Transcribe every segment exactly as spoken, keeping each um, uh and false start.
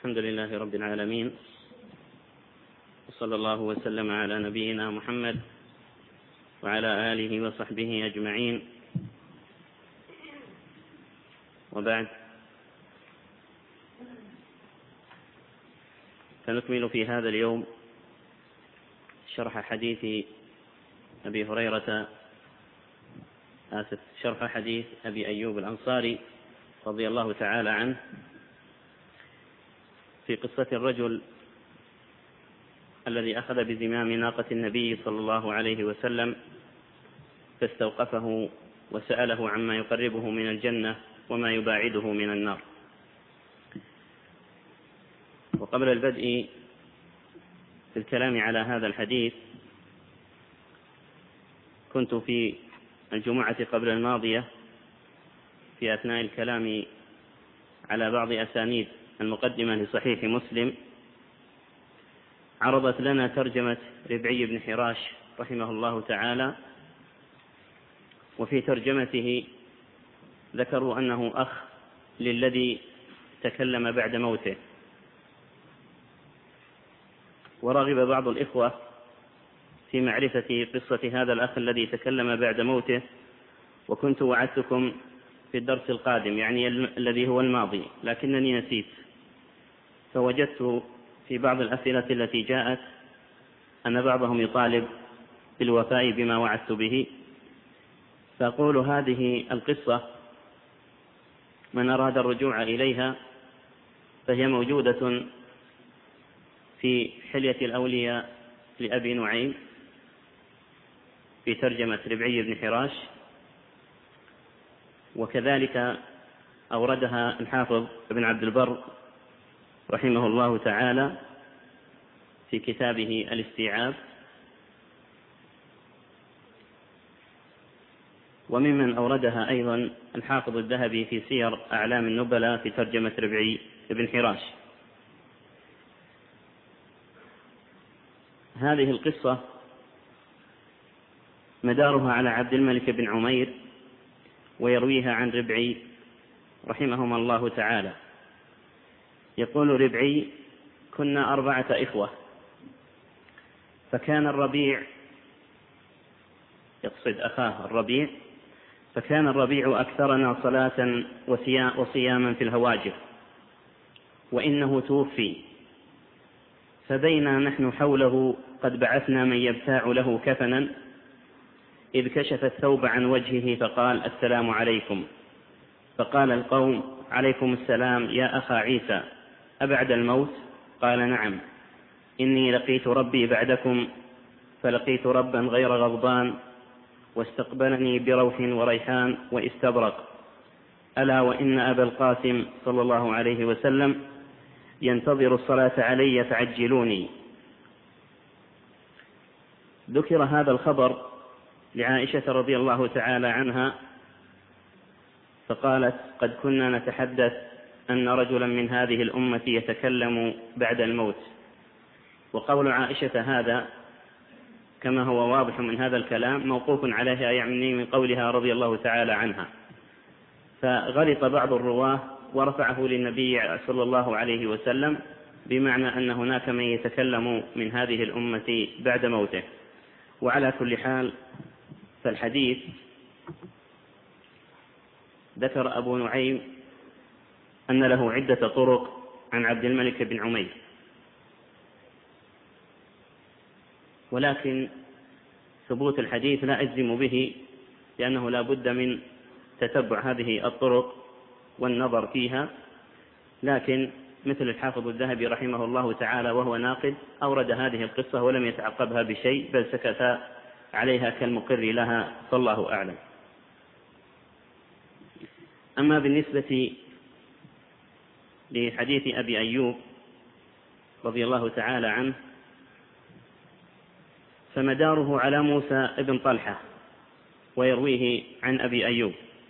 الحمد لله رب العالمين، وصلى الله وسلم على نبينا محمد وعلى آله وصحبه أجمعين، وبعد، فنكمل في هذا اليوم شرح حديث أبي هريرة آسف شرح حديث أبي أيوب الأنصاري رضي الله تعالى عنه في قصة الرجل الذي أخذ بزمام ناقة النبي صلى الله عليه وسلم فاستوقفه وسأله عما يقربه من الجنة وما يباعده من النار. وقبل البدء في الكلام على هذا الحديث، كنت في الجمعة قبل الماضية في أثناء الكلام على بعض أسانيد المقدمة لصحيح مسلم عرضت لنا ترجمة ربعي بن حراش رحمه الله تعالى، وفي ترجمته ذكروا أنه أخ للذي تكلم بعد موته، ورغب بعض الإخوة في معرفة قصة هذا الأخ الذي تكلم بعد موته، وكنت وعدتكم في الدرس القادم يعني الذي هو الماضي، لكنني نسيت، فوجدت في بعض الأسئلة التي جاءت أن بعضهم يطالب بالوفاء بما وعدت به، فأقول هذه القصة من أراد الرجوع إليها فهي موجودة في حلية الأولياء لأبي نعيم في ترجمة ربعي بن حراش، وكذلك أوردها الحافظ ابن عبد البر رحمه الله تعالى في كتابه الاستيعاب، وممن أوردها أيضا الحافظ الذهبي في سير أعلام النبلاء في ترجمة ربعي بن حراش. هذه القصة مدارها على عبد الملك بن عمير، ويرويها عن ربعي رحمهما الله تعالى. يقول ربعي: كنا أربعة إخوة، فكان الربيع يقصد أخاه الربيع فكان الربيع أكثرنا صلاة وصياما في الهواجر، وإنه توفي، فبينا نحن حوله قد بعثنا من يبتاع له كفنا، إذ كشف الثوب عن وجهه فقال: السلام عليكم. فقال القوم: عليكم السلام يا أخا عيسى، أبعد الموت؟ قال: نعم، إني لقيت ربي بعدكم، فلقيت ربا غير غضبان، واستقبلني بروح وريحان واستبرق، ألا وإن أبا القاسم صلى الله عليه وسلم ينتظر الصلاة علي فعجلوني. ذكر هذا الخبر لعائشة رضي الله تعالى عنها، فقالت: قد كنا نتحدث أن رجلا من هذه الأمة يتكلم بعد الموت. وقول عائشة هذا كما هو واضح من هذا الكلام موقوف عليها، يعني من قولها رضي الله تعالى عنها، فغلط بعض الرواه ورفعه للنبي صلى الله عليه وسلم، بمعنى أن هناك من يتكلم من هذه الأمة بعد موته. وعلى كل حال فالحديث ذكر أبو نعيم أن له عدة طرق عن عبد الملك بن عمير، ولكن ثبوت الحديث لا أجزم به، لأنه لا بد من تتبع هذه الطرق والنظر فيها، لكن مثل الحافظ الذهبي رحمه الله تعالى وهو ناقد أورد هذه القصة ولم يتعقبها بشيء، بل سكت عليها كالمقر لها، فالله أعلم. أما بالنسبة لحديث أبي أيوب رضي الله تعالى عنه فمداره على موسى بن طلحة، ويرويه عن أبي أيوب،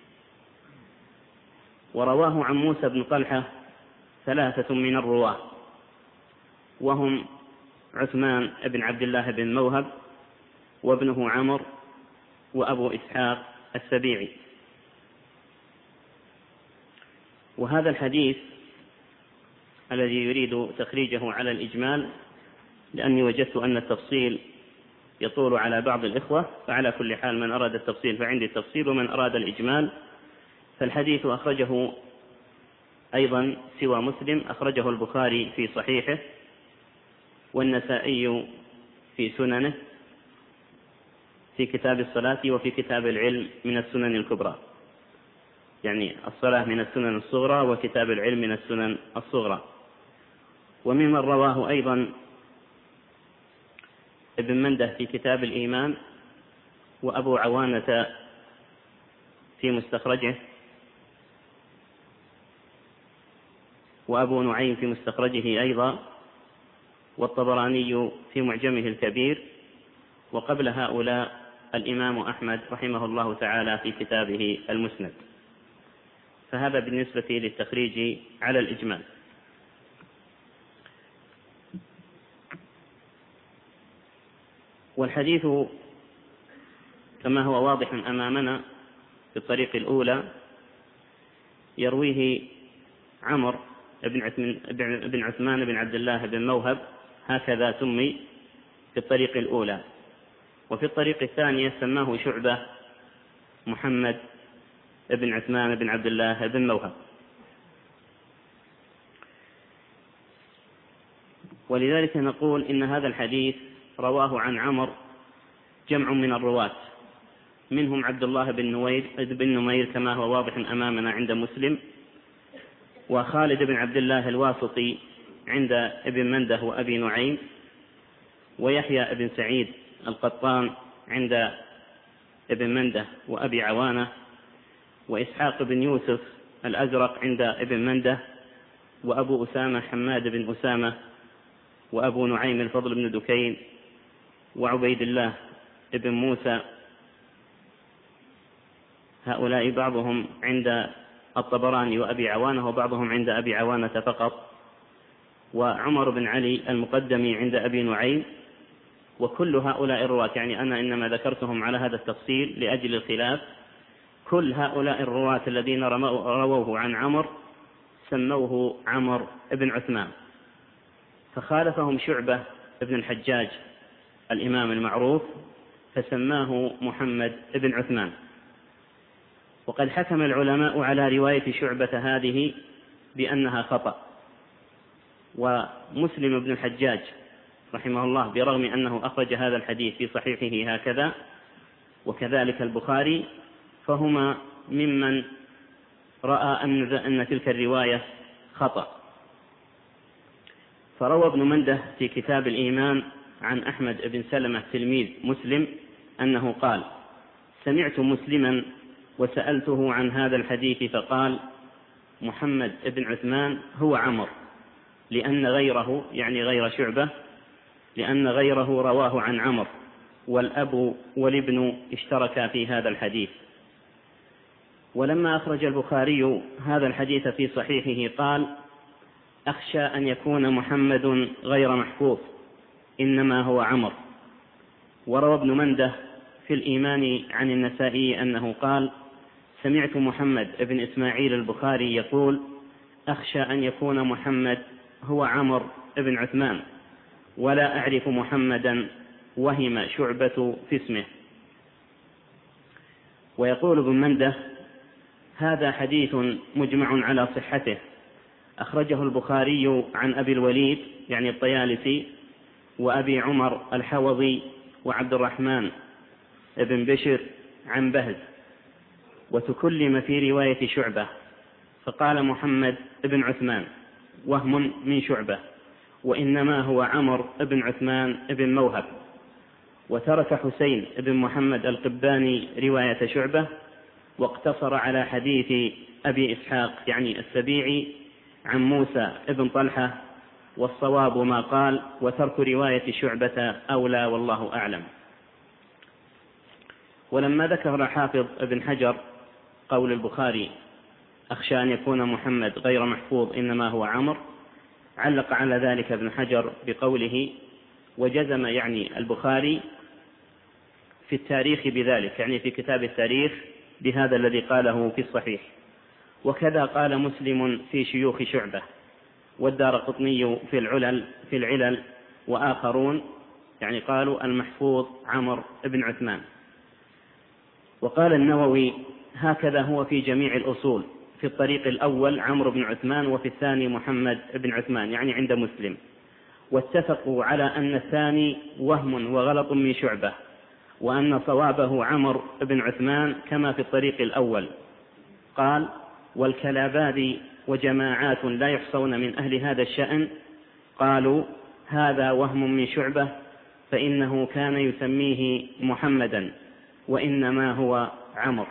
ورواه عن موسى بن طلحة ثلاثة من الرواة، وهم عثمان بن عبد الله بن موهب، وابنه عمر، وأبو إسحاق السبيعي. وهذا الحديث الذي يريد تخريجه على الإجمال، لأني وجدت أن التفصيل يطول على بعض الإخوة، فعلى كل حال من أراد التفصيل فعندي التفصيل، ومن أراد الإجمال فالحديث أخرجه أيضا سوى مسلم، أخرجه البخاري في صحيحه، والنسائي في سننه في كتاب الصلاة، وفي كتاب العلم من السنن الكبرى، يعني الصلاة من السنن الصغرى وكتاب العلم من السنن الصغرى. وممن رواه أيضا ابن منده في كتاب الإيمان، وأبو عوانة في مستخرجه، وأبو نعيم في مستخرجه أيضا، والطبراني في معجمه الكبير، وقبل هؤلاء الإمام أحمد رحمه الله تعالى في كتابه المسند. فهذا بالنسبة للتخريج على الإجمال. والحديث كما هو واضح أمامنا في الطريق الأولى يرويه عمرو بن عثمان بن عبد الله بن موهب، هكذا سمي في الطريق الأولى. وفي الطريق الثانية سماه شعبة محمد بن عثمان بن عبد الله بن موهب. ولذلك نقول إن هذا الحديث رواه عن عمرو جمع من الرواة، منهم عبد الله بن نمير بن نمير كما هو واضح أمامنا عند مسلم، وخالد بن عبد الله الواسطي عند ابن منده وأبي نعيم، ويحيى بن سعيد القطان عند ابن منده وأبي عوانة، وإسحاق بن يوسف الأزرق عند ابن منده، وأبو أسامة حماد بن أسامة، وأبو نعيم الفضل بن دكين، وعبيد الله ابن موسى. هؤلاء بعضهم عند الطبراني وأبي عوانة، وبعضهم عند أبي عوانة فقط، وعمر بن علي المقدمي عند أبي نعيم. وكل هؤلاء الرواة، يعني أنا إنما ذكرتهم على هذا التفصيل لأجل الخلاف، كل هؤلاء الرواة الذين رووه عن عمر سموه عمر بن عثمان، فخالفهم شعبة بن الحجاج الإمام المعروف فسماه محمد بن عثمان. وقد حكم العلماء على رواية شعبة هذه بأنها خطأ. ومسلم بن الحجاج رحمه الله برغم أنه أخرج هذا الحديث في صحيحه هكذا، وكذلك البخاري، فهما ممن رأى أن تلك الرواية خطأ. فروى ابن منده في كتاب الإيمان عن أحمد بن سلمة تلميذ مسلم أنه قال: سمعت مسلما وسألته عن هذا الحديث فقال: محمد بن عثمان هو عمر، لأن غيره، يعني غير شعبة، لأن غيره رواه عن عمر، والأب والابن اشتركا في هذا الحديث. ولما أخرج البخاري هذا الحديث في صحيحه قال: أخشى أن يكون محمد غير محفوظ، إنما هو عمر. وروى ابن منده في الإيمان عن النسائي أنه قال: سمعت محمد بن إسماعيل البخاري يقول: أخشى أن يكون محمد هو عمر بن عثمان، ولا أعرف محمدا، وهم شعبة في اسمه. ويقول ابن منده: هذا حديث مجمع على صحته، أخرجه البخاري عن أبي الوليد يعني الطيالسي، وأبي عمر الحوضي، وعبد الرحمن بن بشر عن بهز، وتكلم في رواية شعبة فقال محمد بن عثمان، وهم من شعبة، وإنما هو عمر بن عثمان بن موهب. وترك حسين بن محمد القباني رواية شعبة، واقتصر على حديث أبي إسحاق يعني السبيعي عن موسى بن طلحة، والصواب ما قال: وترك رواية شعبة أولى، والله أعلم. ولما ذكر حافظ ابن حجر قول البخاري: أخشى أن يكون محمد غير محفوظ، إنما هو عمر، علق على ذلك ابن حجر بقوله: وجزم يعني البخاري في التاريخ بذلك، يعني في كتاب التاريخ، بهذا الذي قاله في الصحيح. وكذا قال مسلم في شيوخ شعبة، والدارقطني في العلل في العلل وآخرون يعني قالوا المحفوظ عمرو بن عثمان. وقال النووي هكذا هو في جميع الأصول، في الطريق الأول عمرو بن عثمان وفي الثاني محمد بن عثمان يعني عند مسلم، واتفقوا على أن الثاني وهم وغلط من شعبة، وأن صوابه عمرو بن عثمان كما في الطريق الأول. قال والكلابادي وجماعات لا يحصون من أهل هذا الشأن قالوا هذا وهم من شعبة، فإنه كان يسميه محمدا وإنما هو عمرو.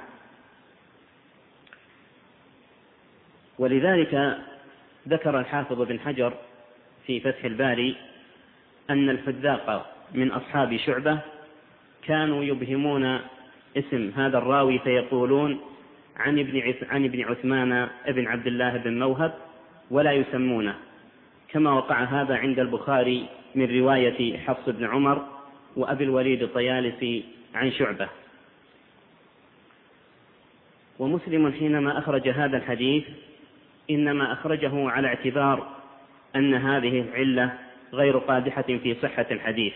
ولذلك ذكر الحافظ بن حجر في فتح الباري أن الحذاق من أصحاب شعبة كانوا يبهمون اسم هذا الراوي فيقولون عن ابن عن ابن عثمان ابن عبد الله بن موهب ولا يسمونه، كما وقع هذا عند البخاري من رواية حفص بن عمر وأبي الوليد الطيالسي عن شعبة. ومسلم حينما أخرج هذا الحديث إنما أخرجه على اعتبار أن هذه العلة غير قادحة في صحة الحديث.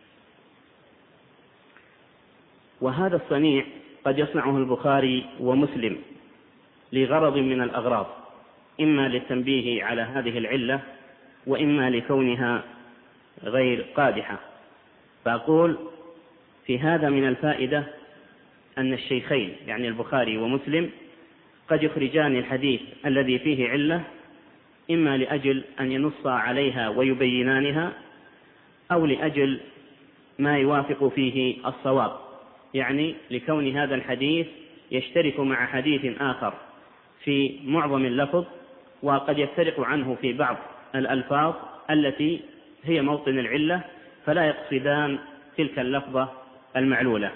وهذا الصنيع قد يصنعه البخاري ومسلم لغرض من الأغراض، إما للتنبيه على هذه العلة وإما لكونها غير قادحة. فأقول في هذا من الفائدة أن الشيخين يعني البخاري ومسلم قد يخرجان الحديث الذي فيه علة إما لأجل أن ينص عليها ويبينانها، أو لأجل ما يوافق فيه الصواب، يعني لكون هذا الحديث يشترك مع حديث آخر في معظم اللفظ، وقد يفترق عنه في بعض الألفاظ التي هي موطن العلة، فلا يقصدان تلك اللفظة المعلولة.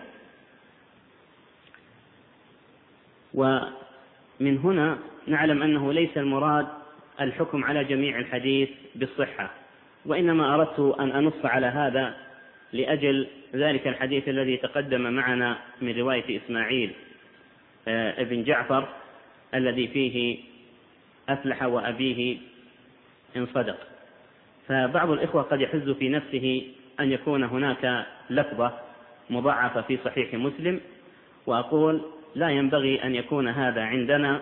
ومن هنا نعلم أنه ليس المراد الحكم على جميع الحديث بالصحة، وإنما أردت أن أنص على هذا لأجل ذلك الحديث الذي تقدم معنا من رواية إسماعيل ابن جعفر الذي فيه أفلح وأبيه إن صدق. فبعض الإخوة قد يحز في نفسه أن يكون هناك لفظة مضاعفة في صحيح مسلم، وأقول لا ينبغي أن يكون هذا عندنا،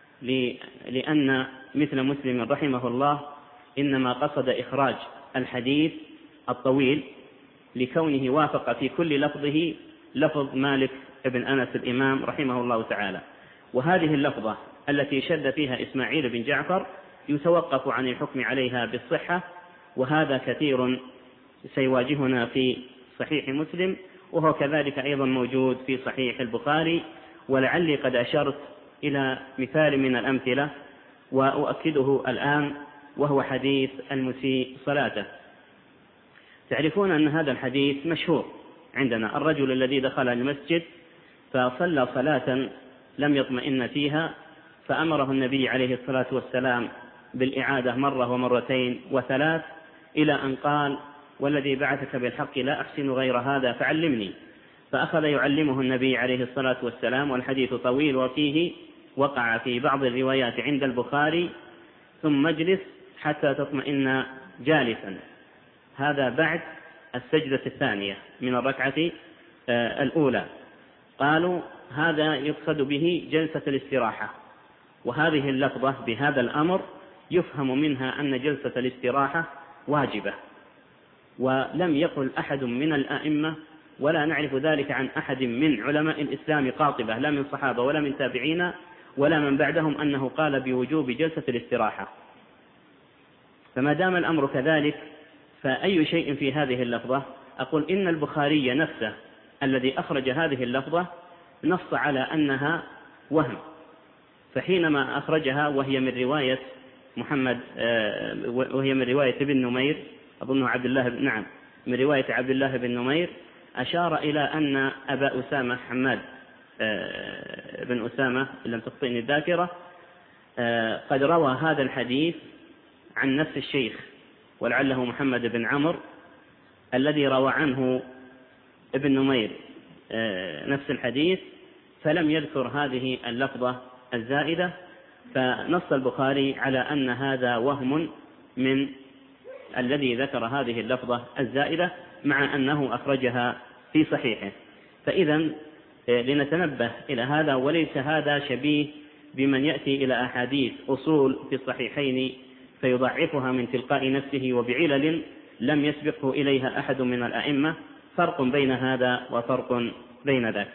لأن مثل مسلم رحمه الله إنما قصد إخراج الحديث الطويل لكونه وافق في كل لفظه لفظ مالك بن أنس الإمام رحمه الله تعالى. وهذه اللفظة التي شد فيها إسماعيل بن جعفر يتوقف عن الحكم عليها بالصحة، وهذا كثير سيواجهنا في صحيح مسلم، وهو كذلك أيضا موجود في صحيح البخاري. ولعلي قد أشرت إلى مثال من الأمثلة وأؤكده الآن، وهو حديث المسيء صلاته. تعرفون أن هذا الحديث مشهور عندنا، الرجل الذي دخل المسجد فصلى صلاة لم يطمئن فيها، فأمره النبي عليه الصلاة والسلام بالإعادة مرة ومرتين وثلاث، إلى أن قال والذي بعثك بالحق لا أحسن غير هذا فعلمني. فأخذ يعلمه النبي عليه الصلاة والسلام، والحديث طويل وفيه وقع في بعض الروايات عند البخاري ثم اجلس حتى تطمئن جالسا، هذا بعد السجدة الثانية من الركعة الأولى. قالوا هذا يقصد به جلسة الاستراحة، وهذه اللفظة بهذا الأمر يفهم منها أن جلسة الاستراحة واجبة. ولم يقل أحد من الآئمة، ولا نعرف ذلك عن أحد من علماء الإسلام قاطبة، لا من صحابة ولا من تابعين ولا من بعدهم، أنه قال بوجوب جلسة الاستراحة. فما دام الأمر كذلك فأي شيء في هذه اللفظة؟ أقول إن البخاري نفسه الذي أخرج هذه اللفظة نص على أنها وهم، فحينما أخرجها وهي من رواية محمد وهي من رواية ابن نمير، أظنه عبد الله بن نعم من رواية عبد الله بن نمير، أشار إلى أن أبا أسامة حماد بن أسامة لم تخطئني الذاكرة قد روى هذا الحديث عن نفس الشيخ، ولعله محمد بن عمرو الذي روى عنه ابن نمير نفس الحديث، فلم يذكر هذه اللفظة الزائدة، فنص البخاري على أن هذا وهم من الذي ذكر هذه اللفظة الزائدة مع أنه أخرجها في صحيحه. فإذا لنتنبه إلى هذا، وليس هذا شبيه بمن يأتي إلى أحاديث أصول في الصحيحين فيضعفها من تلقاء نفسه وبعلل لم يسبقه إليها أحد من الأئمة. فرق بين هذا وفرق بين ذاك.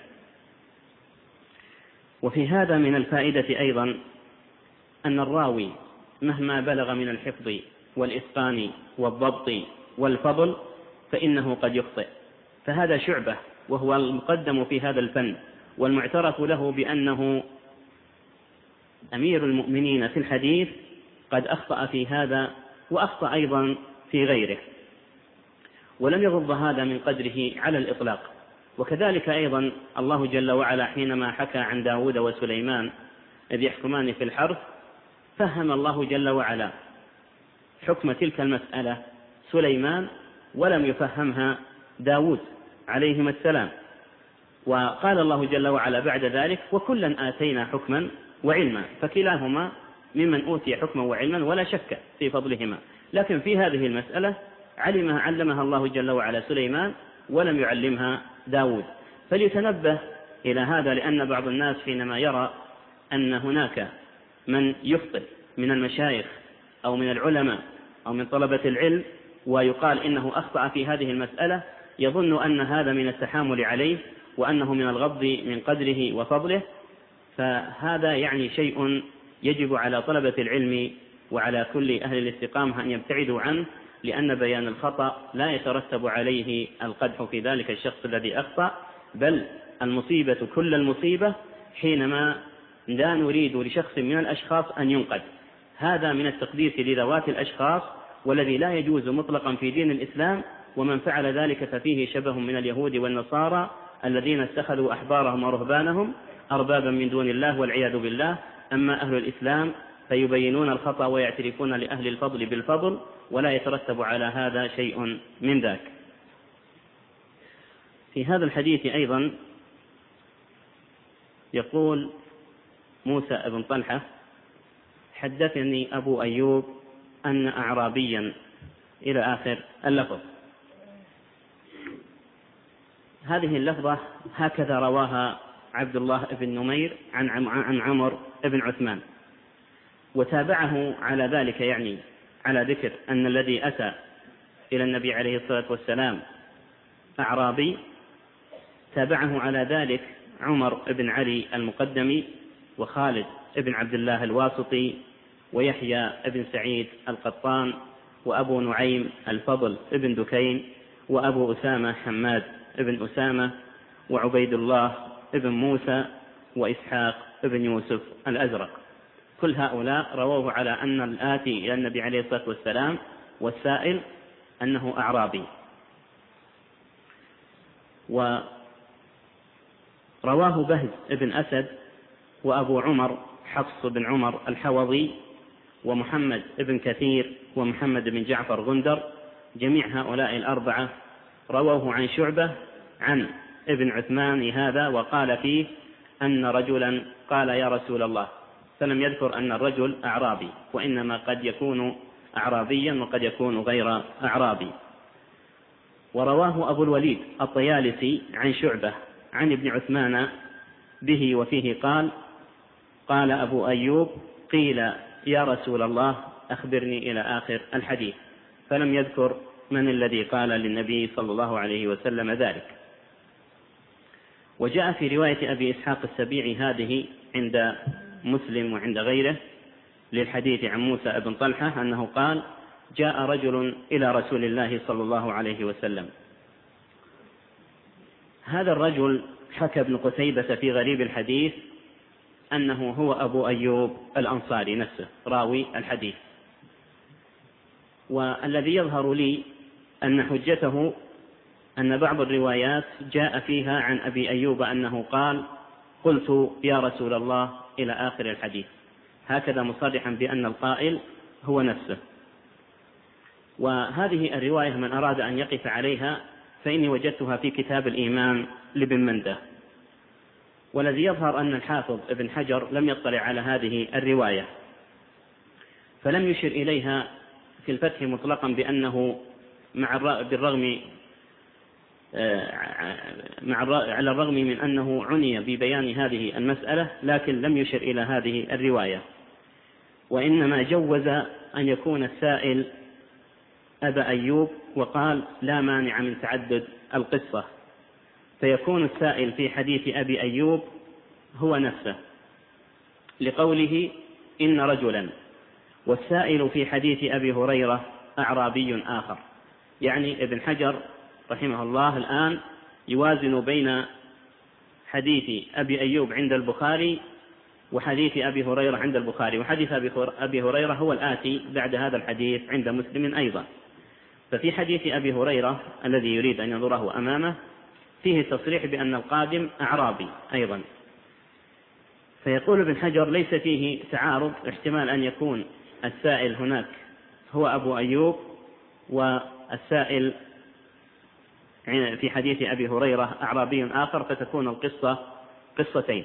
وفي هذا من الفائدة أيضا أن الراوي مهما بلغ من الحفظ والإتقان والضبط والفضل فإنه قد يخطئ، فهذا شعبة وهو المقدم في هذا الفن والمعترف له بأنه أمير المؤمنين في الحديث قد أخطأ في هذا وأخطأ أيضا في غيره، ولم يغض هذا من قدره على الإطلاق. وكذلك أيضا الله جل وعلا حينما حكى عن داود وسليمان إذ يحكمان في الحرث فهم الله جل وعلا حكم تلك المسألة سليمان ولم يفهمها داود عليهما السلام. وقال الله جل وعلا بعد ذلك وكلا آتينا حكما وعلما، فكلاهما ممن أوتي حكما وعلما ولا شك في فضلهما، لكن في هذه المسألة علمها علمها الله جل وعلا سليمان ولم يعلمها داود. فليتنبه إلى هذا، لأن بعض الناس حينما يرى أن هناك من يخطئ من المشايخ أو من العلماء أو من طلبة العلم ويقال إنه أخطأ في هذه المسألة يظن أن هذا من التحامل عليه وأنه من الغض من قدره وفضله، فهذا يعني شيء يجب على طلبة العلم وعلى كل أهل الاستقامة أن يبتعدوا عنه، لأن بيان الخطأ لا يترتب عليه القدح في ذلك الشخص الذي أخطأ، بل المصيبة كل المصيبة حينما لا نريد لشخص من الأشخاص أن ينقد. هذا من التقديس لذوات الأشخاص والذي لا يجوز مطلقا في دين الإسلام، ومن فعل ذلك ففيه شبه من اليهود والنصارى الذين اتخذوا أحبارهم ورهبانهم أربابا من دون الله والعياذ بالله. أما أهل الإسلام فيبينون الخطأ ويعترفون لأهل الفضل بالفضل ولا يترتب على هذا شيء من ذاك. في هذا الحديث أيضا يقول موسى بن طلحة حدثني أبو أيوب أن أعرابيا إلى آخر اللفظ. هذه اللفظة هكذا رواها عبد الله بن نمير عن عن عمر بن عثمان، وتابعه على ذلك، يعني على ذكر أن الذي أتى إلى النبي عليه الصلاة والسلام أعرابي، تابعه على ذلك عمر بن علي المقدمي وخالد بن عبد الله الواسطي ويحيى بن سعيد القطان وأبو نعيم الفضل بن دكين وأبو أسامة حماد بن أسامة وعبيد الله بن موسى وإسحاق بن يوسف الأزرق. كل هؤلاء رووه على أن الآتي إلى النبي عليه الصلاة والسلام والسائل أنه أعرابي. ورواه بهز بن أسد وأبو عمر حفص بن عمر الحوضي ومحمد بن كثير ومحمد بن جعفر غندر، جميع هؤلاء الأربعة رووه عن شعبة عن ابن عثمان هذا، وقال فيه أن رجلا قال يا رسول الله، فلم يذكر أن الرجل أعرابي، وإنما قد يكون أعرابيا وقد يكون غير أعرابي. ورواه أبو الوليد الطيالسي عن شعبة عن ابن عثمان به وفيه قال قال أبو أيوب قيل يا رسول الله أخبرني إلى آخر الحديث، فلم يذكر من الذي قال للنبي صلى الله عليه وسلم ذلك. وجاء في رواية أبي إسحاق السبيعي هذه عند مسلم وعند غيره للحديث عن موسى بن طلحة أنه قال جاء رجل إلى رسول الله صلى الله عليه وسلم. هذا الرجل حكى ابن قتيبة في غريب الحديث أنه هو أبو أيوب الأنصاري نفسه راوي الحديث، والذي يظهر لي أن حجته أن بعض الروايات جاء فيها عن أبي أيوب أنه قال قلت يا رسول الله إلى آخر الحديث، هكذا مصرحا بأن القائل هو نفسه. وهذه الرواية من أراد أن يقف عليها فإني وجدتها في كتاب الإيمان لابن منده، والذي يظهر أن الحافظ ابن حجر لم يطلع على هذه الرواية فلم يشر إليها في الفتح مطلقا بأنه مع بالرغم مع على الرغم من أنه عني ببيان هذه المسألة، لكن لم يشر إلى هذه الرواية، وإنما جوز أن يكون السائل أبا أيوب وقال لا مانع من تعدد القصة، فيكون السائل في حديث أبي أيوب هو نفسه لقوله إن رجلا، والسائل في حديث أبي هريرة أعرابي آخر. يعني ابن حجر رحمه الله الآن يوازن بين حديث أبي أيوب عند البخاري وحديث أبي هريرة عند البخاري، وحديث أبي هريرة هو الآتي بعد هذا الحديث عند مسلم أيضا. ففي حديث أبي هريرة الذي يريد أن ينظره أمامه فيه تصريح بأن القادم أعرابي أيضا، فيقول ابن حجر ليس فيه تعارض، احتمال أن يكون السائل هناك هو أبو أيوب والسائل في حديث أبي هريرة أعرابي آخر، فتكون القصة قصتين.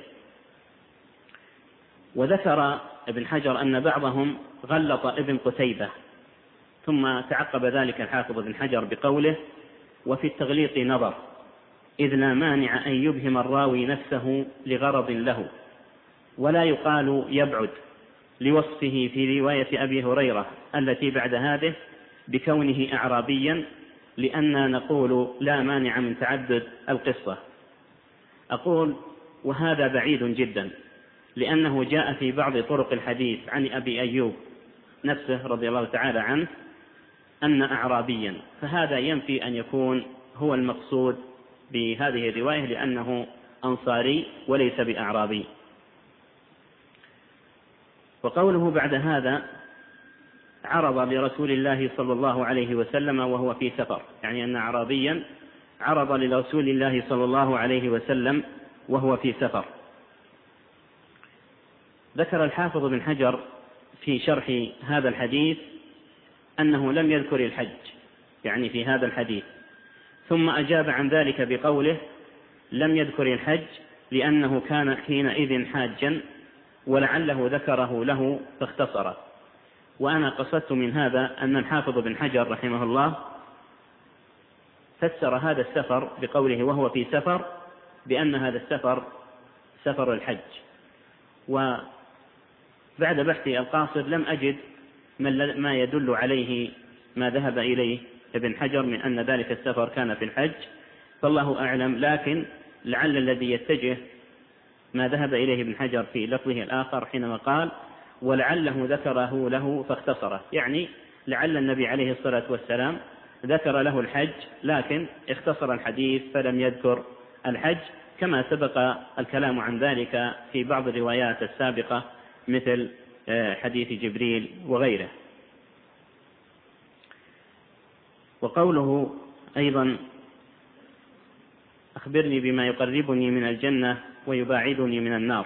وذكر ابن حجر أن بعضهم غلط ابن قتيبة، ثم تعقب ذلك الحافظ ابن حجر بقوله وفي التغليط نظر، إذ لا مانع أن يبهم الراوي نفسه لغرض له، ولا يقال يبعد لوصفه في رواية أبي هريرة التي بعد هذه بكونه أعرابيا، لأننا نقول لا مانع من تعدد القصة. أقول وهذا بعيد جدا، لأنه جاء في بعض طرق الحديث عن أبي أيوب نفسه رضي الله تعالى عنه أن أعرابيا، فهذا ينفي أن يكون هو المقصود بهذه الرواية، لأنه أنصاري وليس بأعرابي. وقوله بعد هذا عرض لرسول الله صلى الله عليه وسلم وهو في سفر، يعني أن أعرابيا عرض لرسول الله صلى الله عليه وسلم وهو في سفر. ذكر الحافظ بن حجر في شرح هذا الحديث أنه لم يذكر الحج يعني في هذا الحديث، ثم أجاب عن ذلك بقوله لم يذكر الحج لأنه كان حينئذ حاجا، ولعله ذكره له فاختصره. وأنا قصدت من هذا أن الحافظ بن حجر رحمه الله فسر هذا السفر بقوله وهو في سفر بأن هذا السفر سفر الحج. وبعد بحثي القاصر لم أجد ما يدل عليه ما ذهب إليه ابن حجر من أن ذلك السفر كان في الحج، فالله أعلم، لكن لعل الذي يتجه ما ذهب إليه ابن حجر في لفظه الآخر حينما قال ولعله ذكره له فاختصره، يعني لعل النبي عليه الصلاة والسلام ذكر له الحج لكن اختصر الحديث فلم يذكر الحج، كما سبق الكلام عن ذلك في بعض الروايات السابقة مثل حديث جبريل وغيره. وقوله أيضا أخبرني بما يقربني من الجنة ويباعدني من النار،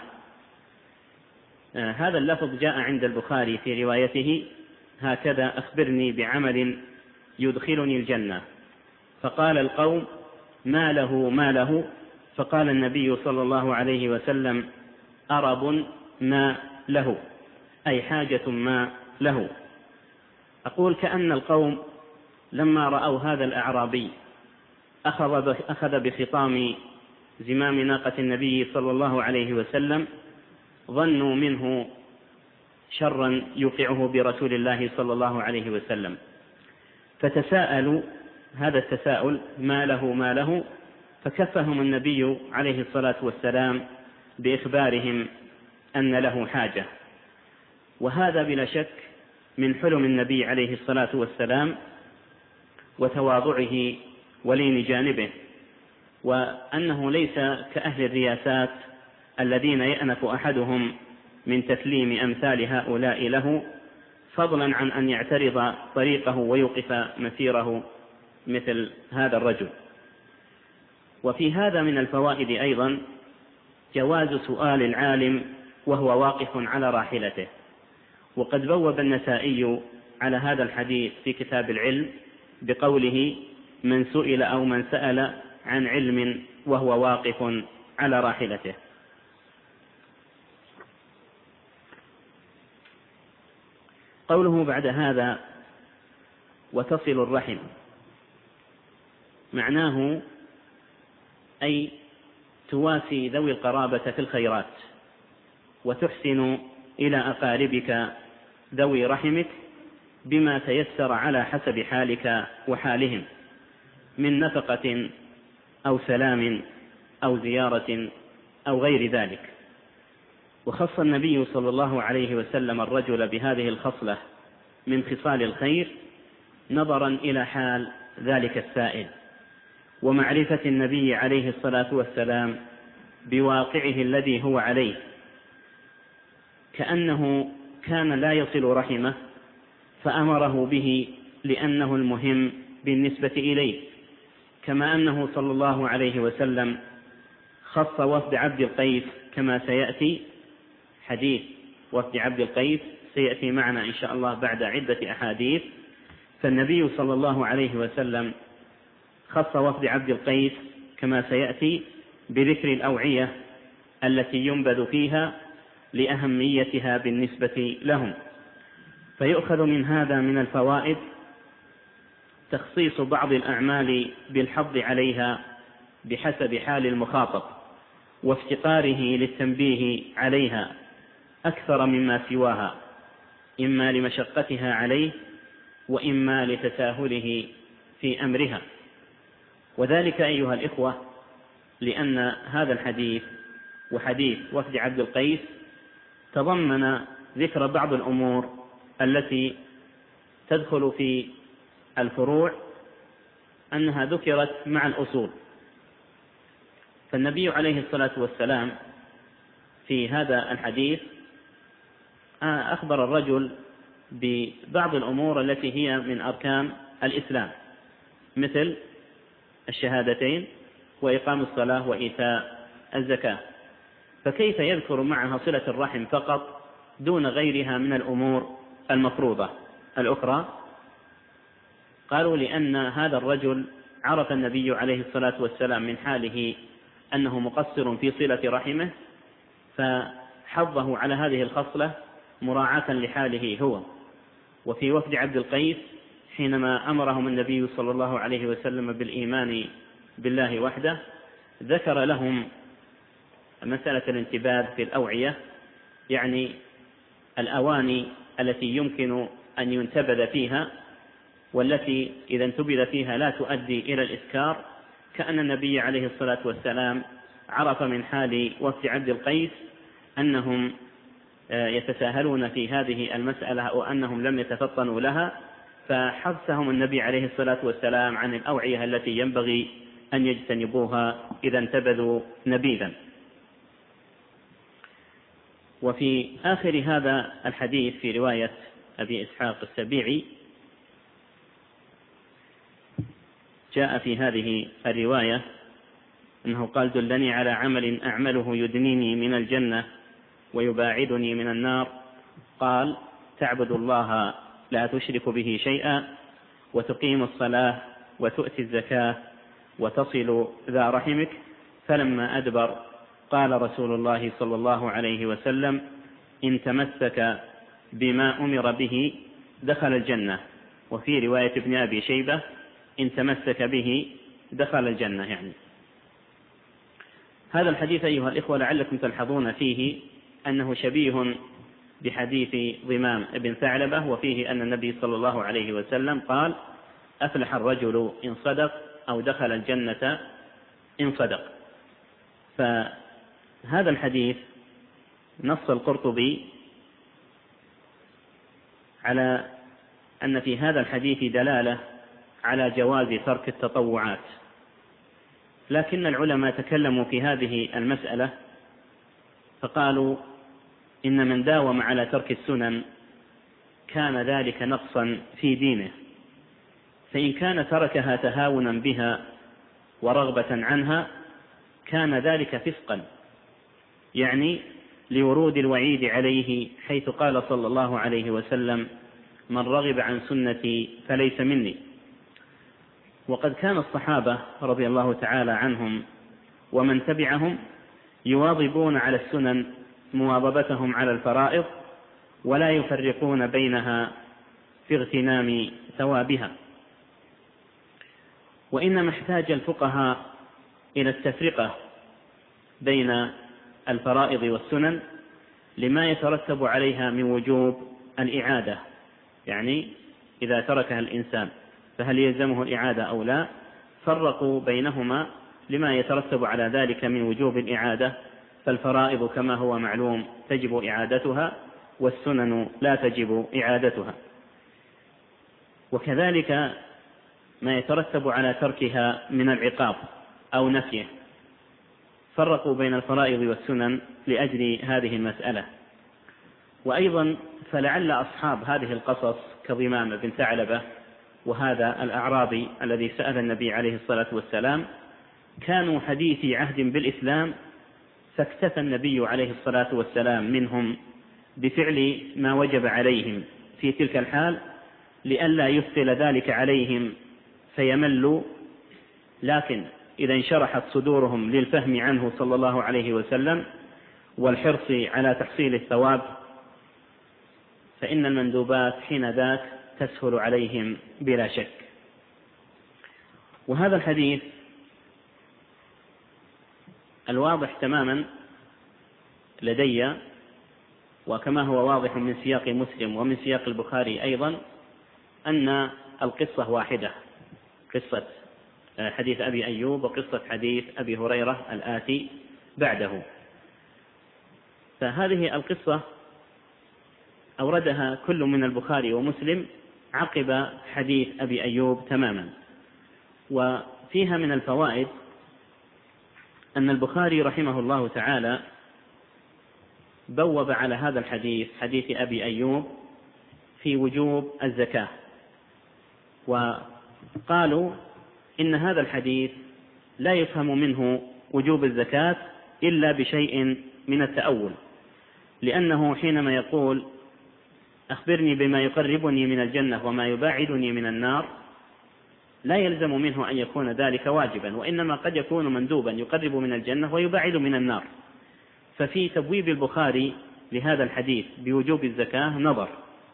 هذا اللفظ جاء عند البخاري في روايته هكذا أخبرني بعمل يدخلني الجنة، فقال القوم ما له ما له، فقال النبي صلى الله عليه وسلم أرب ما له، أي حاجة ما له. أقول كأن القوم لما رأوا هذا الأعرابي أخذ بخطام زمام ناقة النبي صلى الله عليه وسلم ظنوا منه شرا يوقعه برسول الله صلى الله عليه وسلم، فتساءلوا هذا التساؤل ما له ما له، فكفهم النبي عليه الصلاة والسلام بإخبارهم أن له حاجة. وهذا بلا شك من حلم النبي عليه الصلاة والسلام وتواضعه ولين جانبه، وأنه ليس كأهل الرياسات الذين يأنف أحدهم من تسليم أمثال هؤلاء له، فضلا عن أن يعترض طريقه ويوقف مسيره مثل هذا الرجل. وفي هذا من الفوائد أيضا جواز سؤال العالم وهو واقف على راحلته، وقد بوب النسائي على هذا الحديث في كتاب العلم بقوله من سئل أو من سأل عن علم وهو واقف على راحلته. قوله بعد هذا وتصل الرحم. معناه أي تواسي ذوي القرابة في الخيرات، وتحسن إلى أقاربك ذوي رحمك بما تيسر على حسب حالك وحالهم من نفقة أو سلام أو زيارة أو غير ذلك. وخص النبي صلى الله عليه وسلم الرجل بهذه الخصلة من خصال الخير نظرا إلى حال ذلك السائل، ومعرفة النبي عليه الصلاة والسلام بواقعه الذي هو عليه، كأنه كان لا يصل رحمه فأمره به لأنه المهم بالنسبة إليه، كما أنه صلى الله عليه وسلم خص وفد عبد القيس كما سيأتي. حديث وفد عبد القيس سيأتي معنا إن شاء الله بعد عدة أحاديث. فالنبي صلى الله عليه وسلم خص وفد عبد القيس كما سيأتي بذكر الأوعية التي ينبذ فيها لأهميتها بالنسبة لهم. فيؤخذ من هذا من الفوائد تخصيص بعض الأعمال بالحظ عليها بحسب حال المخاطب، وافتقاره للتنبيه عليها أكثر مما سواها، إما لمشقتها عليه وإما لتساهله في أمرها. وذلك أيها الإخوة لأن هذا الحديث وحديث وفد عبد القيس تضمن ذكر بعض الأمور التي تدخل في الفروع أنها ذكرت مع الأصول. فالنبي عليه الصلاة والسلام في هذا الحديث أخبر الرجل ببعض الأمور التي هي من أركان الإسلام، مثل الشهادتين وإقام الصلاة وإيتاء الزكاة، فكيف يذكر معها صلة الرحم فقط دون غيرها من الأمور المفروضة الأخرى؟ قالوا لأن هذا الرجل عرف النبي عليه الصلاة والسلام من حاله أنه مقصر في صلة رحمه، فحضه على هذه الخصلة مراعاة لحاله هو. وفي وفد عبد القيس حينما أمرهم النبي صلى الله عليه وسلم بالإيمان بالله وحده ذكر لهم مسألة الانتباه في الأوعية، يعني الأواني التي يمكن أن ينتبذ فيها والتي إذا انتبذ فيها لا تؤدي إلى الإسكار، كأن النبي عليه الصلاة والسلام عرف من حال وفد عبد القيس أنهم يتساهلون في هذه المسألة وأنهم لم يتفطنوا لها، فحثهم النبي عليه الصلاة والسلام عن الأوعية التي ينبغي أن يجتنبوها إذا انتبذوا نبيذا. وفي آخر هذا الحديث في رواية أبي إسحاق السبيعي جاء في هذه الرواية أنه قال: دلني على عمل أعمله يدنيني من الجنة ويباعدني من النار. قال: تعبد الله لا تشرك به شيئا، وتقيم الصلاة، وتؤتي الزكاة، وتصل ذا رحمك. فلما أدبر قال رسول الله صلى الله عليه وسلم: إن تمسك بما أمر به دخل الجنة. وفي رواية ابن أبي شيبة: إن تمسك به دخل الجنة. يعني هذا الحديث أيها الإخوة لعلكم تلحظون فيه أنه شبيه بحديث ضمام بن ثعلبة، وفيه أن النبي صلى الله عليه وسلم قال: أفلح الرجل إن صدق أو دخل الجنة إن صدق. فهذا الحديث نص القرطبي على أن في هذا الحديث دلالة على جواز ترك التطوعات، لكن العلماء تكلموا في هذه المسألة فقالوا إن من داوم على ترك السنن كان ذلك نقصا في دينه، فإن كان تركها تهاونا بها ورغبة عنها كان ذلك فسقا، يعني لورود الوعيد عليه، حيث قال صلى الله عليه وسلم: من رغب عن سنتي فليس مني. وقد كان الصحابة رضي الله تعالى عنهم ومن تبعهم يواظبون على السنن مواظبتهم على الفرائض، ولا يفرقون بينها في اغتنام ثوابها. وإنما احتاج الفقهاء إلى التفرقة بين الفرائض والسنن لما يترتب عليها من وجوب الإعادة، يعني إذا تركها الإنسان فهل يلزمه الإعادة أو لا، فرقوا بينهما لما يترتب على ذلك من وجوب الإعادة، فالفرائض كما هو معلوم تجب إعادتها، والسنن لا تجب إعادتها، وكذلك ما يترتب على تركها من العقاب أو نفيه، فرقوا بين الفرائض والسنن لأجل هذه المسألة. وأيضا فلعل أصحاب هذه القصص كضمام بن ثعلبة وهذا الأعرابي الذي سأل النبي عليه الصلاة والسلام كانوا حديثي عهد بالإسلام، فاكتفى النبي عليه الصلاة والسلام منهم بفعل ما وجب عليهم في تلك الحال لئلا يثقل ذلك عليهم فيملوا، لكن إذا انشرحت صدورهم للفهم عنه صلى الله عليه وسلم والحرص على تحصيل الثواب فإن المندوبات حين ذاك تسهل عليهم بلا شك. وهذا الحديث الواضح تماما لدي، وكما هو واضح من سياق مسلم ومن سياق البخاري أيضا، أن القصة واحدة، قصة حديث أبي أيوب وقصة حديث أبي هريرة الآتي بعده. فهذه القصة أوردها كل من البخاري ومسلم عقب حديث أبي أيوب تماما، وفيها من الفوائد أن البخاري رحمه الله تعالى بوب على هذا الحديث حديث أبي أيوب في وجوب الزكاة، وقالوا إن هذا الحديث لا يفهم منه وجوب الزكاة إلا بشيء من التأول، لأنه حينما يقول أخبرني بما يقربني من الجنة وما يباعدني من النار لا يلزم منه أن يكون ذلك واجبا، وإنما قد يكون مندوبا يقرب من الجنة ويباعد من النار. ففي تبويب البخاري لهذا الحديث بوجوب الزكاة نظر،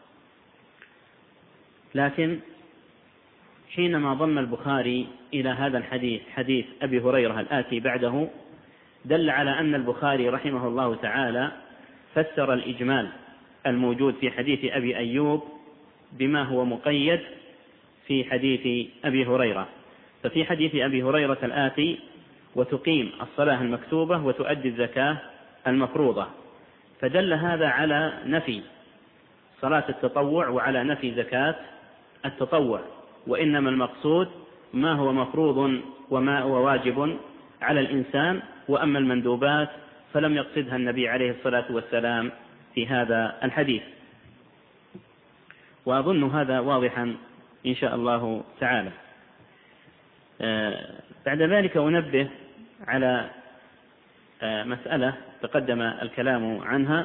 لكن حينما ضم البخاري إلى هذا الحديث حديث أبي هريرة الآتي بعده دل على أن البخاري رحمه الله تعالى فسر الإجمال الموجود في حديث أبي أيوب بما هو مقيد في حديث أبي هريرة. ففي حديث أبي هريرة الآتي وتقيم الصلاة المكتوبة وتؤدي الزكاة المفروضة، فدل هذا على نفي صلاة التطوع وعلى نفي زكاة التطوع، وإنما المقصود ما هو مفروض وما هو واجب على الإنسان، وأما المندوبات فلم يقصدها النبي عليه الصلاة والسلام في هذا الحديث. وأظن هذا واضحا إن شاء الله تعالى. بعد ذلك أنبه على مسألة تقدم الكلام عنها،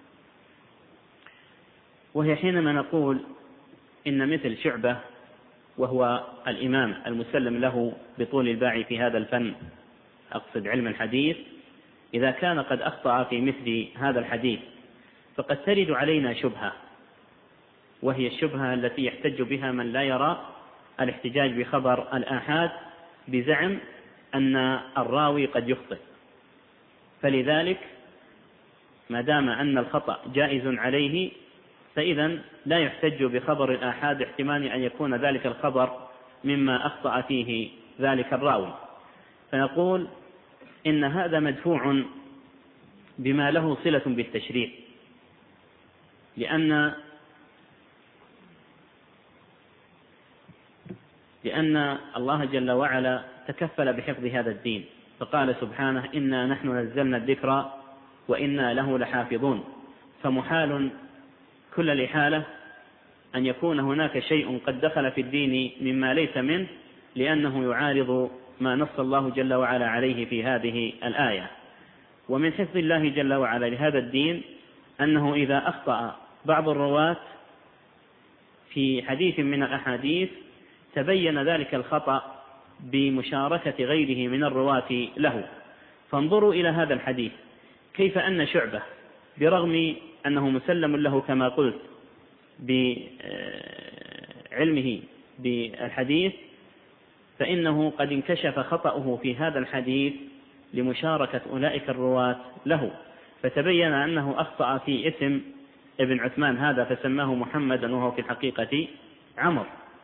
وهي حينما نقول إن مثل شعبة وهو الإمام المسلم له بطول الباع في هذا الفن، أقصد علم الحديث، إذا كان قد أخطأ في مثل هذا الحديث فقد ترد علينا شبهة، وهي الشبهة التي يحتج بها من لا يرى الاحتجاج بخبر الآحاد بزعم أن الراوي قد يخطئ، فلذلك ما دام أن الخطأ جائز عليه فإذا لا يحتج بخبر الآحاد احتمال أن يكون ذلك الخبر مما أخطأ فيه ذلك الراوي، فنقول إن هذا مدفوع بما له صلة بالتشريع، لأن لأن الله جل وعلا تكفل بحفظ هذا الدين، فقال سبحانه إنا نحن نزلنا الذكر وإنا له لحافظون، فمحال كل الإحالة أن يكون هناك شيء قد دخل في الدين مما ليس منه، لأنه يعارض ما نص الله جل وعلا عليه في هذه الآية. ومن حفظ الله جل وعلا لهذا الدين أنه إذا أخطأ بعض الرواة في حديث من الأحاديث تبين ذلك الخطأ بمشاركة غيره من الرواة له. فانظروا إلى هذا الحديث كيف أن شعبة برغم أنه مسلم له كما قلت بعلمه بالحديث فإنه قد انكشف خطأه في هذا الحديث لمشاركة أولئك الرواة له، فتبين أنه أخطأ في اسم ابن عثمان هذا فسماه محمدا وهو في الحقيقة عمر،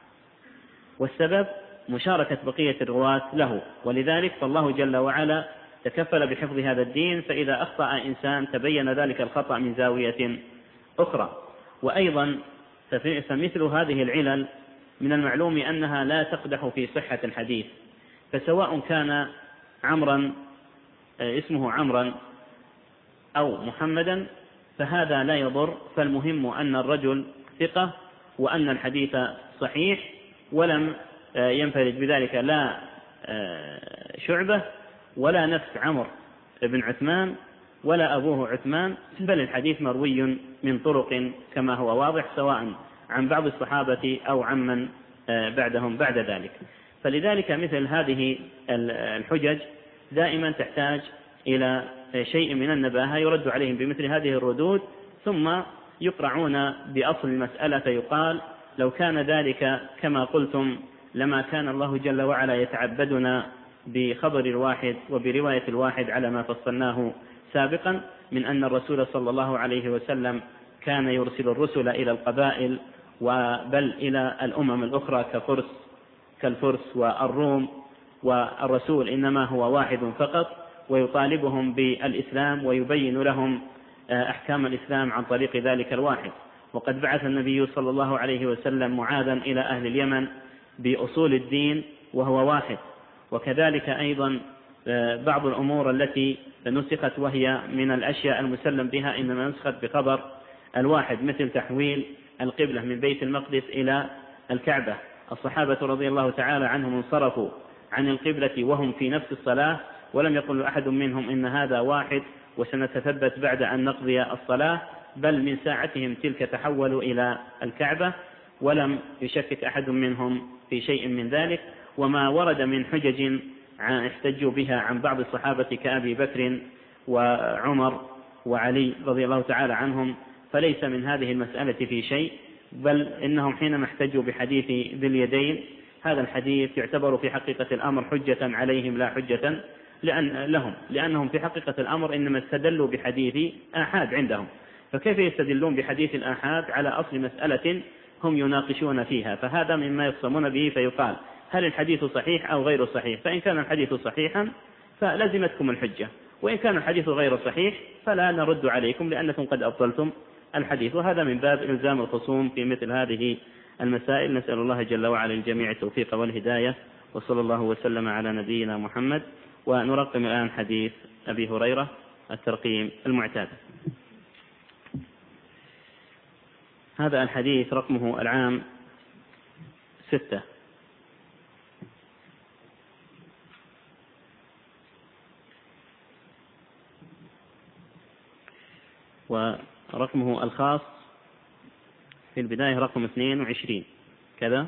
والسبب مشاركة بقية الرواة له، ولذلك فالله جل وعلا تكفل بحفظ هذا الدين، فإذا أخطأ إنسان تبين ذلك الخطأ من زاوية أخرى. وأيضا فمثل هذه العلل من المعلوم أنها لا تقدح في صحة الحديث، فسواء كان عمرا اسمه عمرا أو محمدا فهذا لا يضر، فالمهم أن الرجل ثقة وأن الحديث صحيح، ولم ينفرد بذلك لا شعبة ولا نفس عمرو بن عثمان ولا أبوه عثمان، بل الحديث مروي من طرق كما هو واضح، سواء عن بعض الصحابة أو عمن بعدهم بعد ذلك. فلذلك مثل هذه الحجج دائما تحتاج إلى شيء من النباهة يرد عليهم بمثل هذه الردود، ثم يقرعون بأصل المسألة فيقال لو كان ذلك كما قلتم لما كان الله جل وعلا يتعبدنا بخبر الواحد وبرواية الواحد على ما فصلناه سابقا من أن الرسول صلى الله عليه وسلم كان يرسل الرسل إلى القبائل وبل إلى الأمم الأخرى كفرس كالفرس والروم، والرسول إنما هو واحد فقط ويطالبهم بالإسلام ويبين لهم أحكام الإسلام عن طريق ذلك الواحد. وقد بعث النبي صلى الله عليه وسلم معاذا إلى أهل اليمن بأصول الدين وهو واحد. وكذلك أيضا بعض الأمور التي نسخت وهي من الأشياء المسلم بها إنما نسخت بخبر الواحد، مثل تحويل القبلة من بيت المقدس إلى الكعبة. الصحابة رضي الله تعالى عنهم انصرفوا عن القبلة وهم في نفس الصلاة، ولم يقل أحد منهم إن هذا واحد وسنتثبت بعد أن نقضي الصلاة، بل من ساعتهم تلك تحولوا إلى الكعبة، ولم يشكك أحد منهم في شيء من ذلك. وما ورد من حجج احتجوا بها عن بعض الصحابة كأبي بكر وعمر وعلي رضي الله تعالى عنهم فليس من هذه المسألة في شيء، بل إنهم حينما احتجوا بحديث ذي اليدين هذا الحديث يعتبر في حقيقة الأمر حجة عليهم لا حجة لأن لهم، لأنهم في حقيقة الأمر إنما استدلوا بحديث آحاد عندهم، فكيف يستدلون بحديث الآحاد على أصل مسألة هم يناقشون فيها؟ فهذا مما يقسمون به، فيقال هل الحديث صحيح أو غير صحيح؟ فإن كان الحديث صحيحا فلزمتكم الحجة، وإن كان الحديث غير صحيح فلا نرد عليكم لأنكم قد أبطلتم الحديث. وهذا من باب إلزام الخصوم في مثل هذه المسائل. نسأل الله جل وعلا للجميع التوفيق والهداية، وصلى الله وسلم على نبينا محمد. ونرقم الآن حديث أبي هريرة الترقيم المعتاد. هذا الحديث رقمه العام ستة، ورقمه الخاص في البداية رقم اثنين وعشرين كذا.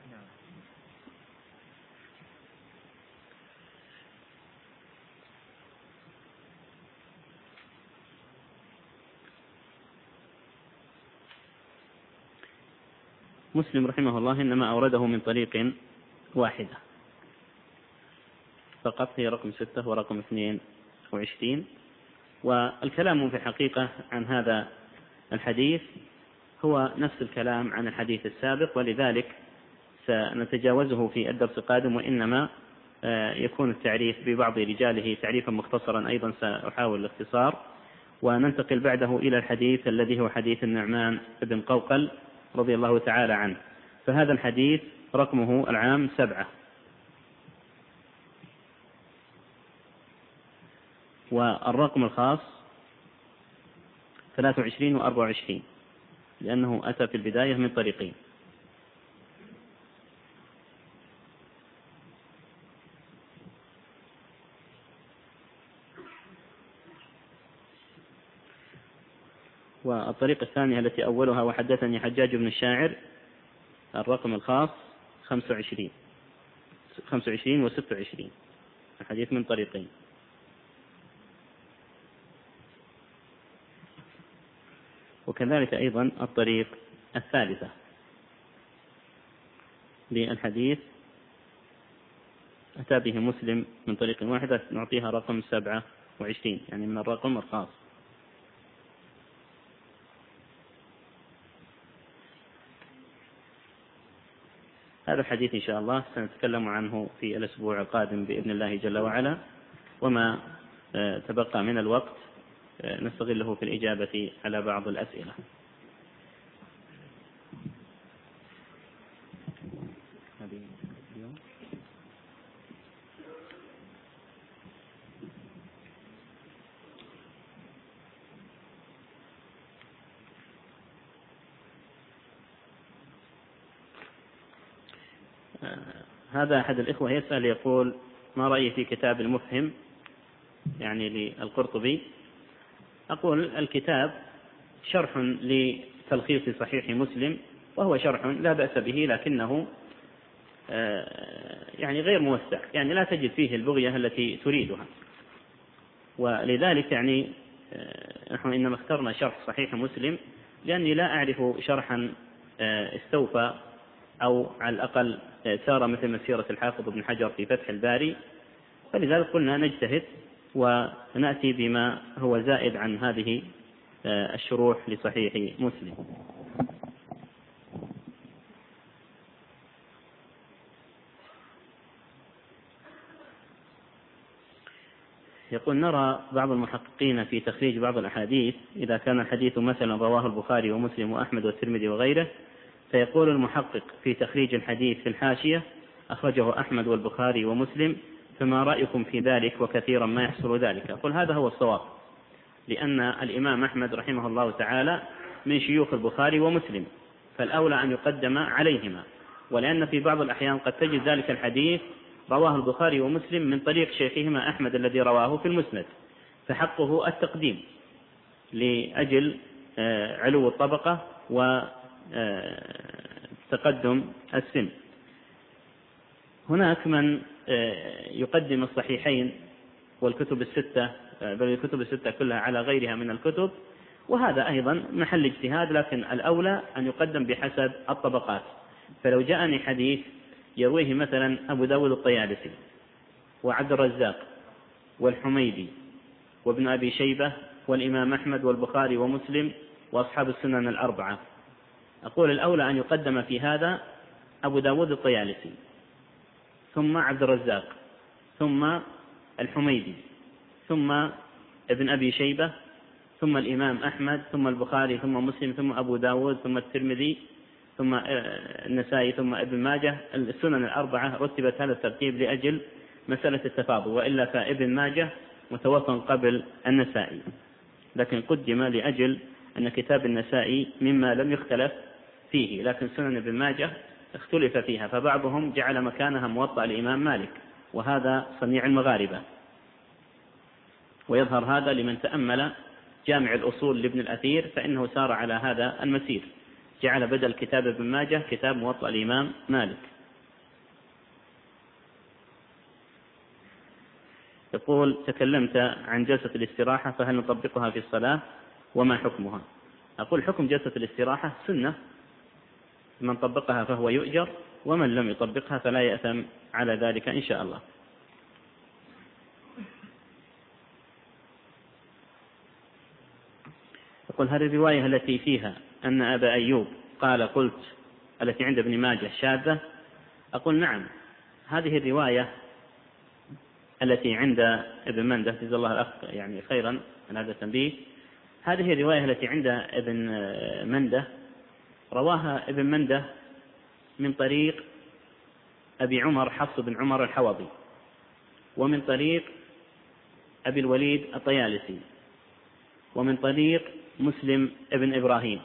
مسلم رحمه الله إنما أورده من طريق واحدة فقط، هي رقم ستة ورقم اثنين وعشرين. والكلام في الحقيقة عن هذا الحديث هو نفس الكلام عن الحديث السابق، ولذلك سنتجاوزه في الدرس القادم، وإنما يكون التعريف ببعض رجاله تعريفا مختصرا أيضا سأحاول الاختصار، وننتقل بعده إلى الحديث الذي هو حديث النعمان بن قوقل رضي الله تعالى عنه. فهذا الحديث رقمه العام سبعة، والرقم الخاص ثلاثة وعشرين وأربعة وعشرين لأنه أتى في البداية من طريقين. والطريقة الثانية التي أولها وحدثني حجاج بن الشاعر الرقم الخاص خمسة وعشرين خمسة وعشرين وستة وعشرين، الحديث من طريقين. وكذلك أيضا الطريق الثالثة للحديث أتى به مسلم من طريق واحدة نعطيها رقم سبعة وعشرين، يعني من الرقم الخاص. هذا الحديث إن شاء الله سنتكلم عنه في الأسبوع القادم بإذن الله جل وعلا، وما تبقى من الوقت نستغله في الإجابة على بعض الأسئلة. هذا أحد الإخوة يسأل يقول: ما رأيي في كتاب المفهم يعني للقرطبي؟ أقول: الكتاب شرح لتلخيص صحيح مسلم، وهو شرح لا بأس به، لكنه يعني غير موسع، يعني لا تجد فيه البغية التي تريدها، ولذلك يعني نحن إنما اخترنا شرح صحيح مسلم لأني لا أعرف شرحا استوفى أو على الأقل سار مثل مسيرة الحافظ ابن حجر في فتح الباري، فلذلك قلنا نجتهد ونأتي بما هو زائد عن هذه الشروح لصحيح مسلم. يقول: نرى بعض المحققين في تخريج بعض الأحاديث إذا كان الحديث مثلا رواه البخاري ومسلم وأحمد والترمذي وغيره، فيقول المحقق في تخريج الحديث في الحاشية: أخرجه أحمد والبخاري ومسلم، فما رأيكم في ذلك؟ وكثيرا ما يحصل ذلك. أقول: هذا هو الصواب، لأن الإمام أحمد رحمه الله تعالى من شيوخ البخاري ومسلم، فالأولى أن يقدم عليهما، ولأن في بعض الأحيان قد تجد ذلك الحديث رواه البخاري ومسلم من طريق شيخهما أحمد الذي رواه في المسند، فحقه التقديم لأجل علو الطبقة وتقدم السن. هناك من يقدم الصحيحين والكتب الستة، بل الكتب الستة كلها على غيرها من الكتب، وهذا أيضا محل اجتهاد، لكن الأولى أن يقدم بحسب الطبقات. فلو جاءني حديث يرويه مثلا أبو داود الطيالسي وعبد الرزاق والحميدي وابن أبي شيبة والإمام أحمد والبخاري ومسلم وأصحاب السنن الأربعة، أقول الأولى أن يقدم في هذا أبو داود الطيالسي، ثم عبد الرزاق، ثم الحميدي، ثم ابن أبي شيبة، ثم الإمام أحمد، ثم البخاري، ثم مسلم، ثم أبو داود، ثم الترمذي، ثم النسائي، ثم ابن ماجه. السنن الأربعة رتبت هذا الترتيب لأجل مسألة التفاضل، وإلا فابن ماجه متوفى قبل النسائي، لكن قدم لأجل أن كتاب النسائي مما لم يختلف فيه، لكن سنن ابن ماجه اختلف فيها، فبعضهم جعل مكانها موطأ الإمام مالك، وهذا صنيع المغاربة، ويظهر هذا لمن تأمل جامع الأصول لابن الأثير، فإنه سار على هذا المسير، جعل بدل كتاب ابن ماجه كتاب موطأ الإمام مالك. يقول: تكلمت عن جلسة الاستراحة، فهل نطبقها في الصلاة وما حكمها؟ أقول: حكم جلسة الاستراحة سنة، من طبقها فهو يؤجر، ومن لم يطبقها فلا يأثم على ذلك إن شاء الله. يقول: هذه الرواية التي فيها أن أبا أيوب قال قلت التي عند ابن ماجه شاذة؟ أقول: نعم، هذه الرواية التي عند ابن منده، جزا الله الأخ يعني خيرا من هذا التنبيه، هذه الرواية التي عند ابن منده رواها ابن منده من طريق أبي عمر حفص بن عمر الحوضي، ومن طريق أبي الوليد الطيالسي، ومن طريق مسلم ابن إبراهيم.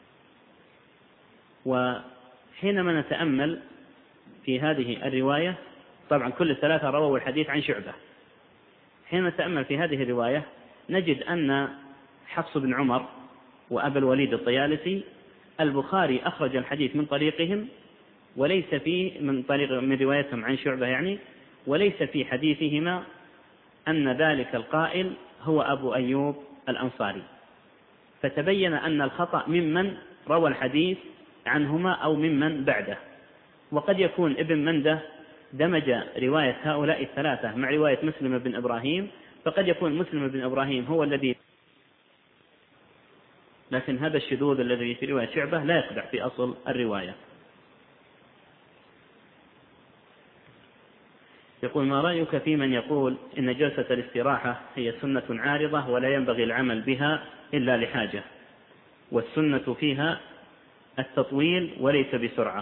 وحينما نتأمل في هذه الرواية، طبعا كل الثلاثة رووا الحديث عن شعبة، حينما نتأمل في هذه الرواية نجد أن حفص بن عمر وأبا الوليد الطيالسي البخاري أخرج الحديث من طريقهم، وليس في من طريق من روايتهم عن شعبة يعني، وليس في حديثهما أن ذلك القائل هو أبو أيوب الأنصاري، فتبين أن الخطأ ممن روى الحديث عنهما أو ممن بعده. وقد يكون ابن منده دمج رواية هؤلاء الثلاثة مع رواية مسلم بن إبراهيم، فقد يكون مسلم بن إبراهيم هو الذي، لكن هذا الشذوذ الذي في رواية شعبة لا يخدع في أصل الرواية. يقول: ما رأيك في من يقول إن جلسة الاستراحة هي سنة عارضة ولا ينبغي العمل بها إلا لحاجة، والسنة فيها التطويل وليس بسرعة؟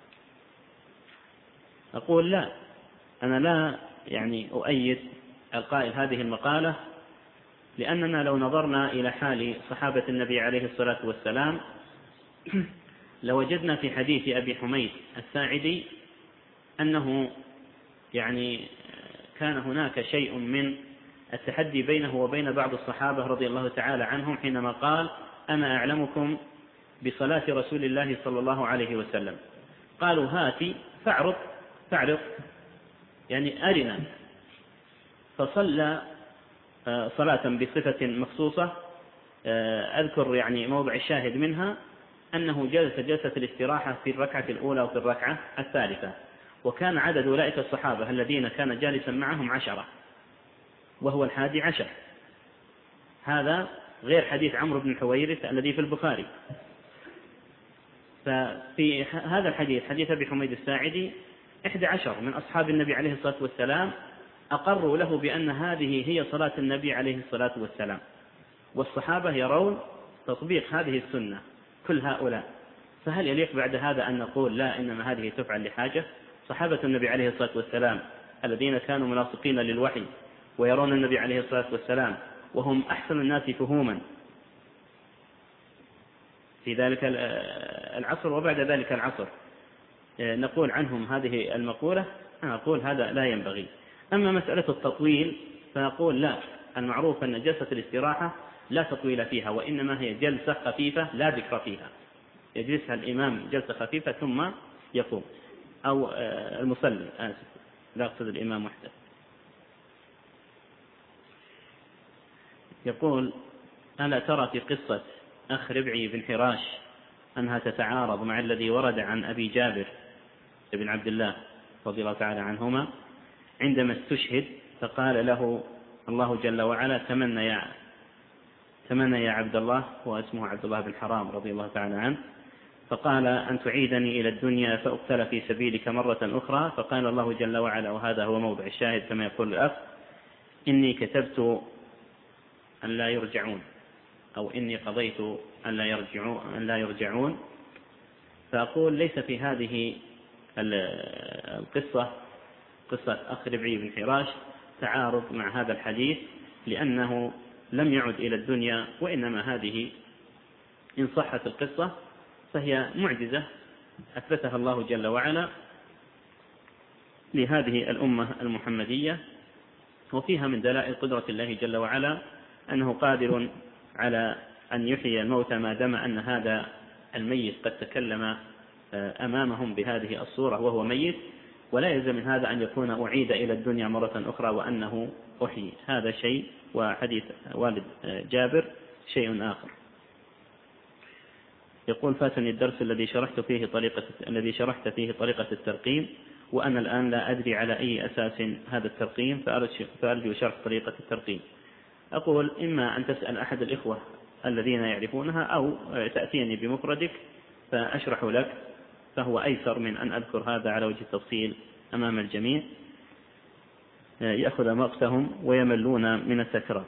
أقول: لا، أنا لا يعني أؤيد القائل هذه المقالة، لأننا لو نظرنا إلى حال صحابة النبي عليه الصلاة والسلام لوجدنا في حديث أبي حميد الساعدي أنه يعني كان هناك شيء من التحدي بينه وبين بعض الصحابة رضي الله تعالى عنهم حينما قال: أنا أعلمكم بصلاة رسول الله صلى الله عليه وسلم. قالوا: هاتي فاعرض فاعرض يعني أرنا. فصلى صلاة بصفة مخصوصة، أذكر يعني موضع الشاهد منها أنه جلس جلسة الاستراحة في الركعة الأولى وفي الركعة الثالثة، وكان عدد أولئك الصحابة الذين كان جالسا معهم عشرة وهو الحادي عشر. هذا غير حديث عمرو بن حويرث الذي في البخاري. ففي هذا الحديث حديث أبي حميد الساعدي إحدى عشر من أصحاب النبي عليه الصلاة والسلام أقروا له بأن هذه هي صلاة النبي عليه الصلاة والسلام، والصحابة يرون تطبيق هذه السنة كل هؤلاء. فهل يليق بعد هذا أن نقول لا، إنما هذه تفعل لحاجة؟ صحابة النبي عليه الصلاة والسلام الذين كانوا ملاصقين للوحي ويرون النبي عليه الصلاة والسلام وهم أحسن الناس فهوما في ذلك العصر وبعد ذلك العصر، نقول عنهم هذه المقولة؟ نقول هذا لا ينبغي. أما مسألة التطويل فنقول لا، المعروف أن جلسة الاستراحة لا تطويل فيها، وإنما هي جلسة خفيفة لا ذكر فيها، يجلسها الإمام جلسة خفيفة ثم يقوم، أو المصلي، آسف لا أقصد الإمام وحده. يقول: ألا ترى في قصة أخ ربعي بن حراش أنها تتعارض مع الذي ورد عن أبي جابر بن عبد الله رضي الله تعالى عنهما عندما استشهد فقال له الله جل وعلا: تمنى يا تمنى يا عبد الله، واسمه عبد الله بن حرام رضي الله تعالى عنه، فقال: أن تعيدني إلى الدنيا فأقتل في سبيلك مرة أخرى. فقال الله جل وعلا، وهذا هو موضع الشاهد كما يقول الأخ: إني كتبت أن لا يرجعون، أو إني قضيت أن لا يرجعون, أن لا يرجعون. فأقول: ليس في هذه القصة قصة أخ ربعي بن حراش تعارض مع هذا الحديث، لأنه لم يعد إلى الدنيا، وإنما هذه إن صحت القصة فهي معجزة أثبتها الله جل وعلا لهذه الأمة المحمدية، وفيها من دلائل قدرة الله جل وعلا أنه قادر على أن يحيي الموتى ما دام أن هذا الميت قد تكلم أمامهم بهذه الصورة وهو ميت، ولا يلزم من هذا أن يكون أعيد إلى الدنيا مرة أخرى وأنه أحيي. هذا شيء، وحديث والد جابر شيء آخر. يقول: فاتني الدرس الذي شرحت فيه طريقة الذي شرحت فيه طريقة الترقيم، وأنا الآن لا أدري على أي أساس هذا الترقيم، فأرجو شرح طريقة الترقيم. أقول: إما أن تسأل أحد الإخوة الذين يعرفونها، أو تأتيني بمفردك فأشرح لك، فهو أيسر من أن أذكر هذا على وجه التفصيل أمام الجميع، يأخذ وقتهم ويملون من التكرار.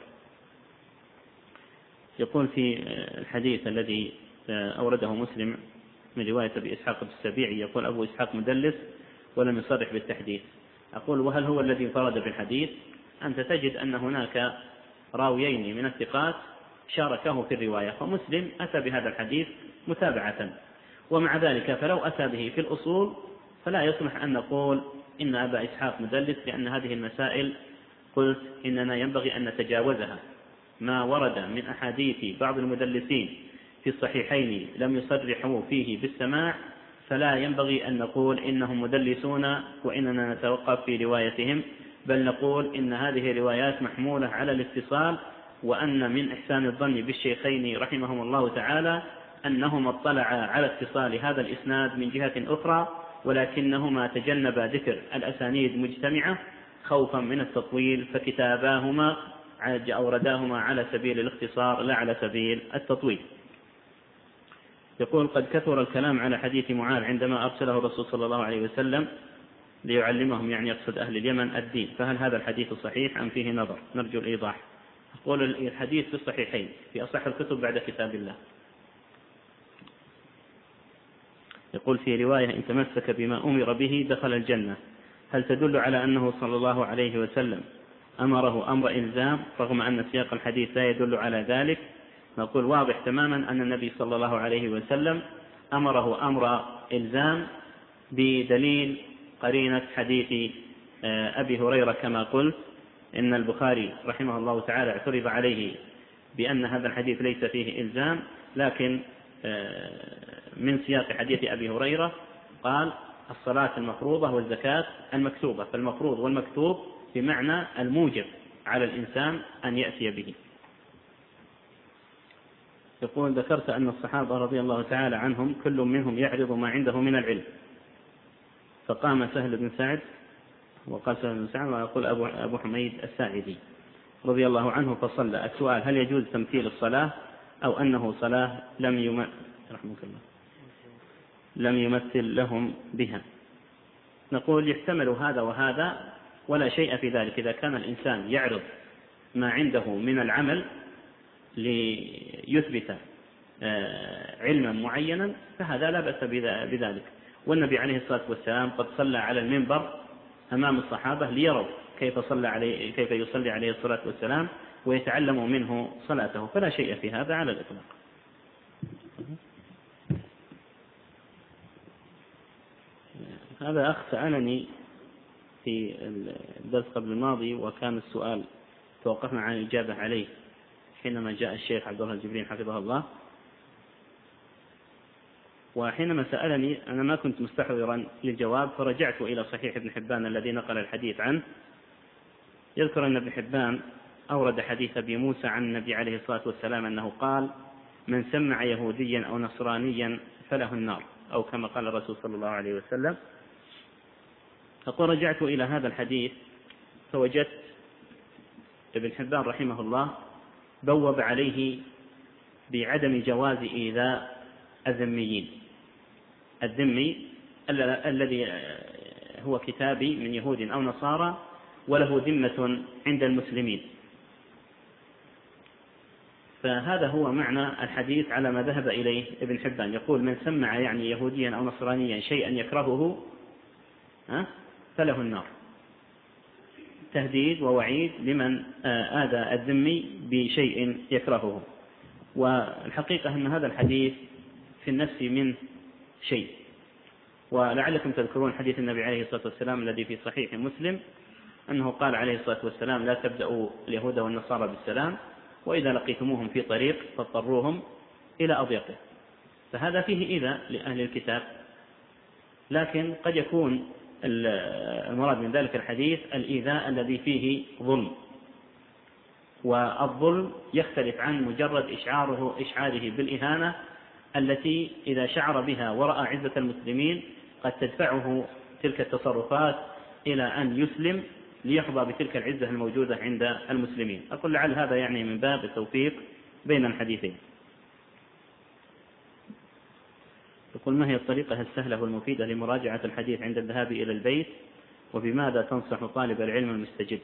يقول: في الحديث الذي أورده مسلم من رواية أبي إسحاق السبيعي، يقول أبو إسحاق مدلس ولم يصرح بالتحديث. أقول: وهل هو الذي انفرد بالحديث؟ أنت تجد أن هناك راويين من الثقات شاركه في الرواية، فمسلم أتى بهذا الحديث متابعة، ومع ذلك فلو أتى به في الأصول فلا يصلح أن نقول إن أبا إسحاق مدلس، لأن هذه المسائل قلت إننا ينبغي أن نتجاوزها. ما ورد من أحاديث بعض المدلسين في الصحيحين لم يصرحوا فيه بالسماع، فلا ينبغي أن نقول إنهم مدلسون وإننا نتوقف في روايتهم، بل نقول إن هذه الروايات محمولة على الاتصال، وأن من إحسان الظن بالشيخين رحمهم الله تعالى أنهم اطلعا على اتصال هذا الإسناد من جهة أخرى، ولكنهما تجنبا ذكر الأسانيد مجتمعة خوفا من التطويل، فكتاباهما أورداهما على سبيل الاختصار لا على سبيل التطويل. يقول: قد كثر الكلام على حديث معاذ عندما أرسله الرسول صلى الله عليه وسلم ليعلمهم، يعني يقصد أهل اليمن، الدين، فهل هذا الحديث صحيح أم فيه نظر؟ نرجو الإيضاح. أقول: الحديث في الصحيحين في أصح الكتب بعد كتاب الله. يقول: في رواية: إن تمسك بما أمر به دخل الجنة، هل تدل على أنه صلى الله عليه وسلم أمره أمر إلزام رغم أن سياق الحديث لا يدل على ذلك؟ نقول: واضح تماما أن النبي صلى الله عليه وسلم أمره أمر إلزام بدليل قرينة حديث أبي هريرة كما قلت. إن البخاري رحمه الله تعالى اعترض عليه بأن هذا الحديث ليس فيه إلزام، لكن من سياق حديث أبي هريرة قال: الصلاة المفروضة والزكاة المكتوبة، فالمفروض والمكتوب بمعنى الموجب على الإنسان أن يأتي به. يقول: ذكرت أن الصحابة رضي الله تعالى عنهم كل منهم يعرض ما عنده من العلم، فقام سهل بن سعد، وقال سهل بن سعد ويقول أبو, أبو حميد الساعدي رضي الله عنه فصلى. السؤال: هل يجوز تمثيل الصلاة أو أنه صلاة لم يمثل رحمك الله لم يمثل لهم بها؟ نقول: يحتمل هذا وهذا ولا شيء في ذلك. إذا كان الإنسان يعرض ما عنده من العمل ليثبت علما معينا فهذا لا بأس بذلك. والنبي عليه الصلاة والسلام قد صلى على المنبر أمام الصحابة ليروا كيف صلى عليه كيف يصلي عليه الصلاة والسلام ويتعلموا منه صلاته، فلا شيء في هذا على الإطلاق. هذا أخ سألني في الدرس قبل الماضي، وكان السؤال توقفنا عن الإجابة عليه حينما جاء الشيخ عبد الله الجبرين حفظه الله. وحينما سألني أنا ما كنت مستحضرا للجواب، فرجعت إلى صحيح ابن حبان الذي نقل الحديث عنه. يذكر أن ابن حبان أورد حديث أبي موسى عن النبي عليه الصلاة والسلام أنه قال: من سمع يهوديا أو نصرانيا فله النار، أو كما قال الرسول صلى الله عليه وسلم. فقد رجعت إلى هذا الحديث فوجدت ابن حبان رحمه الله بوب عليه بعدم جواز إيذاء الذميين. الذمي الذي هو كتابي من يهود أو نصارى وله ذمة عند المسلمين، فهذا هو معنى الحديث على ما ذهب إليه ابن حبان. يقول: من سمع يعني يهوديا أو نصرانيا شيئا يكرهه فله النار، تهديد ووعيد لمن آذى الذمي بشيء يكرهه. والحقيقة أن هذا الحديث في النفس منه شيء، ولعلكم تذكرون حديث النبي عليه الصلاة والسلام الذي في صحيح مسلم أنه قال عليه الصلاة والسلام: لا تبدأوا اليهود والنصارى بالسلام، وإذا لقيتموهم في طريق فاضطروهم إلى أضيقه. فهذا فيه إيذاء لأهل الكتاب، لكن قد يكون المراد من ذلك الحديث الإيذاء الذي فيه ظلم، والظلم يختلف عن مجرد إشعاره إشعاره بالإهانة التي إذا شعر بها ورأى عزة المسلمين قد تدفعه تلك التصرفات إلى أن يسلم ليحظى بتلك العزة الموجودة عند المسلمين. أقول لعل هذا يعني من باب التوفيق بين الحديثين. يقول: ما هي الطريقة السهلة والمفيدة لمراجعة الحديث عند الذهاب إلى البيت، وبماذا تنصح طالب العلم المستجد؟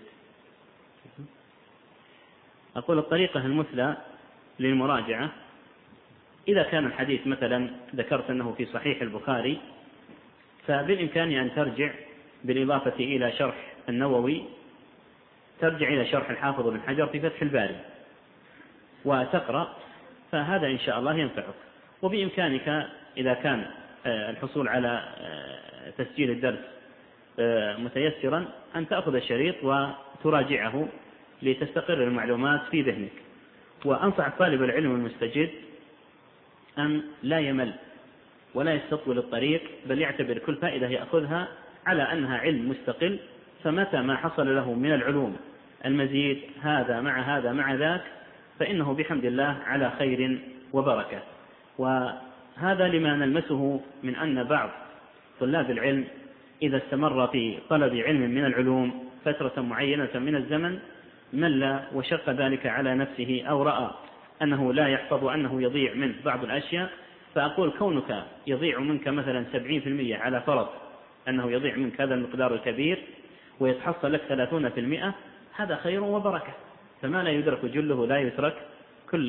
أقول: الطريقة المثلى للمراجعة إذا كان الحديث مثلا ذكرت أنه في صحيح البخاري، فبالإمكان أن ترجع بالإضافة إلى شرح النووي، ترجع إلى شرح الحافظ بن حجر في فتح الباري وتقرأ، فهذا إن شاء الله ينفعك. وبإمكانك إذا كان الحصول على تسجيل الدرس متيسرا أن تأخذ الشريط وتراجعه لتستقر المعلومات في ذهنك. وأنصح طالب العلم المستجد أن لا يمل ولا يستطول الطريق، بل يعتبر كل فائدة يأخذها على أنها علم مستقل، فمتى ما حصل له من العلوم المزيد هذا مع هذا مع ذاك فإنه بحمد الله على خير وبركة. وهذا لما نلمسه من أن بعض طلاب العلم إذا استمر في طلب علم من العلوم فترة معينة من الزمن مل وشق ذلك على نفسه أو رأى أنه لا يحفظ وأنه يضيع منه بعض الأشياء، فأقول كونك يضيع منك مثلا سبعين في المئة على فرض أنه يضيع منك هذا المقدار الكبير ويتحصل لك ثلاثون في المئة، هذا خير وبركة، فما لا يدرك جله لا يترك كله.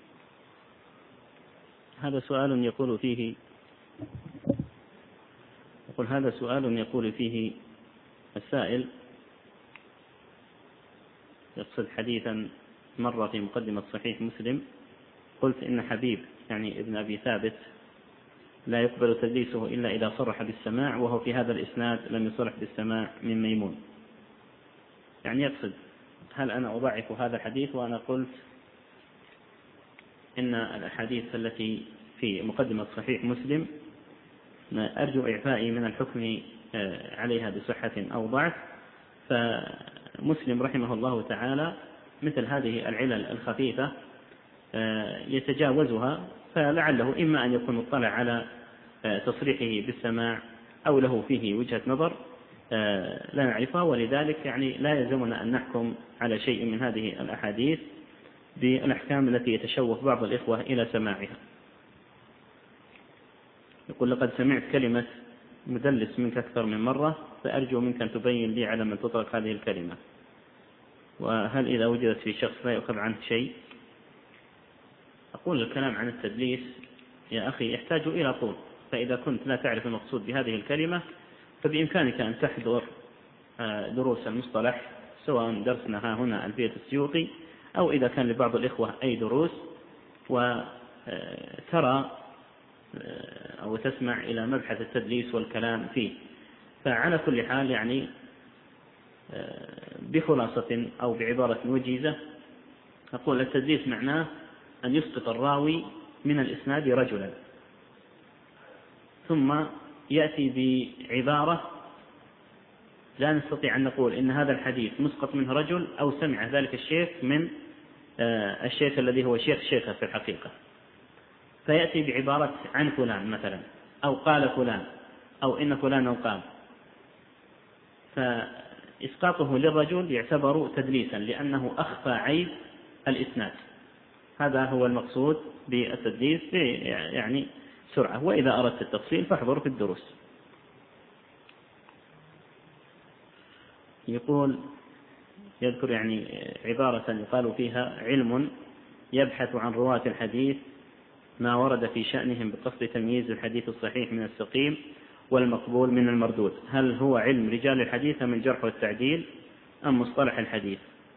هذا سؤال يقول فيه يقول هذا سؤال يقول فيه السائل، يقصد حديثا مرة في مقدمة صحيح مسلم قلت إن حبيب يعني ابن أبي ثابت لا يقبل تدليسه إلا إذا صرح بالسماع، وهو في هذا الإسناد لم يصرح بالسماع من ميمون. يعني يقصد هل أنا أضعف هذا الحديث؟ وأنا قلت إن الأحاديث التي في مقدمة صحيح مسلم أرجو إعفائي من الحكم عليها بصحة أو ضعف، فمسلم رحمه الله تعالى مثل هذه العلل الخفيفة يتجاوزها، فلعله إما أن يكون مطلع على تصريحه بالسماع أو له فيه وجهة نظر لا نعرفها، ولذلك يعني لا يلزمنا أن نحكم على شيء من هذه الأحاديث بالأحكام التي يتشوف بعض الإخوة إلى سماعها. يقول لقد سمعت كلمة مدلس منك أكثر من مرة، فأرجو منك أن تبين لي على من تطلق هذه الكلمة، وهل إذا وجدت في شخص لا يؤخذ عنه شيء؟ أقول الكلام عن التدليس يا أخي يحتاج إلى طول، فإذا كنت لا تعرف المقصود بهذه الكلمة فبإمكانك أن تحضر دروس المصطلح، سواء درسنا ها هنا ألفية السيوطي أو إذا كان لبعض الإخوة أي دروس، وترى أو تسمع إلى مبحث التدليس والكلام فيه. فعلى كل حال يعني بخلاصة أو بعبارة وجيزة أقول التدليس معناه أن يسقط الراوي من الإسناد رجلا، ثم يأتي بعبارة لا نستطيع أن نقول إن هذا الحديث مسقط منه رجل أو سمع ذلك الشيخ من الشيخ الذي هو شيخ شيخه في الحقيقة، فيأتي بعبارة عن فلان مثلا أو قال فلان أو إن فلان قال، فإسقاطه للرجل يعتبر تدليسا لأنه أخفى عيب الإسناد. هذا هو المقصود بالتدليس يعني سرعة، وإذا أردت التفصيل فاحضر في الدروس. يقول يذكر يعني عبارة يقال فيها علم يبحث عن رواة الحديث ما ورد في شأنهم بقصد تمييز الحديث الصحيح من السقيم والمقبول من المردود. هل هو علم رجال الحديث من الجرح والتعديل أم مصطلح الحديث؟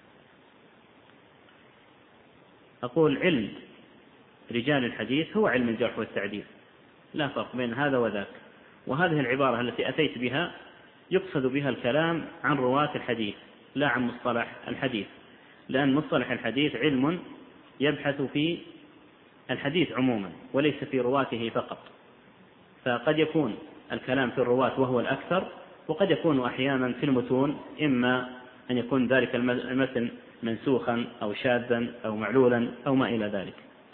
أقول علم رجال الحديث هو علم الجرح والتعديل، لا فرق بين هذا وذاك. وهذه العبارة التي أتيت بها يقصد بها الكلام عن رواة الحديث لا عن مصطلح الحديث، لأن مصطلح الحديث علم يبحث في الحديث عموما وليس في رواته فقط، فقد يكون الكلام في الرواة وهو الأكثر، وقد يكون أحيانا في المتون، إما أن يكون ذلك المتن منسوخا أو شاذا أو معلولا أو ما إلى ذلك.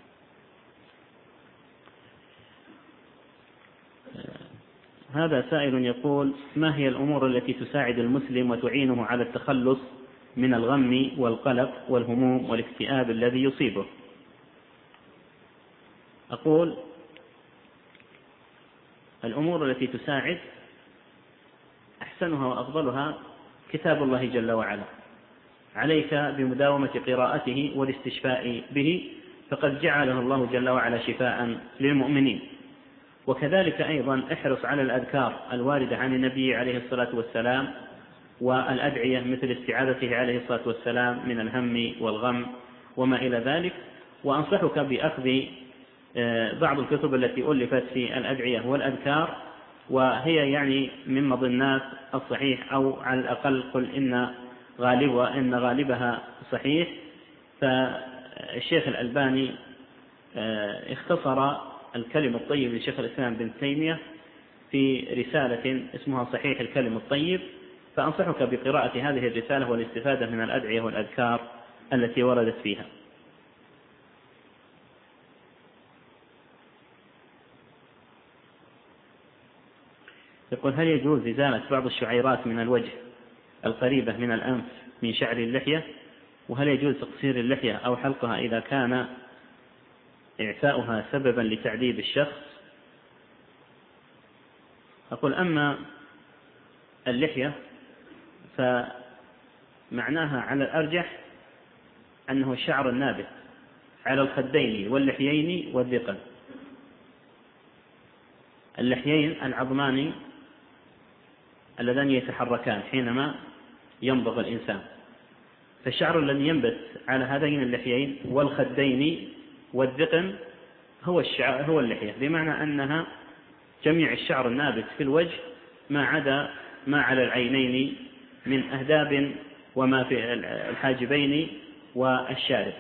هذا سائل يقول ما هي الأمور التي تساعد المسلم وتعينه على التخلص من الغم والقلق والهموم والاكتئاب الذي يصيبه؟ أقول الأمور التي تساعد أحسنها وأفضلها كتاب الله جل وعلا، عليك بمداومة قراءته والاستشفاء به، فقد جعله الله جل وعلا شفاء للمؤمنين. وكذلك أيضا احرص على الأذكار الواردة عن النبي عليه الصلاة والسلام والأدعية مثل استعاذته عليه الصلاة والسلام من الهم والغم وما إلى ذلك. وأنصحك بأخذ بعض الكتب التي ألفت في الأدعية والأذكار، وهي يعني من مظنات الصحيح أو على الأقل قل إن غالب إن غالبها صحيح. فالشيخ الألباني اختصر الكلم الطيب لشيخ الإسلام بن تيمية في رسالة اسمها صحيح الكلم الطيب، فأنصحك بقراءة هذه الرسالة والاستفادة من الأدعية والأذكار التي وردت فيها. يقول: هل يجوز إزالة بعض الشعيرات من الوجه القريبة من الأنف من شعر اللحية؟ وهل يجوز تقصير اللحية أو حلقها إذا كان إعفاؤها سببا لتعذيب الشخص؟ أقول: أما اللحية فمعناها على الأرجح أنه الشعر النابت على الخدين واللحيين والذقن. اللحيين العظمان اللذان يتحركان حينما ينبض الإنسان، فالشعر الذي ينبت على هذين اللحيين والخدين والذقن هو الشعر هو اللحية، بمعنى أنها جميع الشعر النابت في الوجه ما عدا ما على العينين من أهداب وما في الحاجبين والشارب.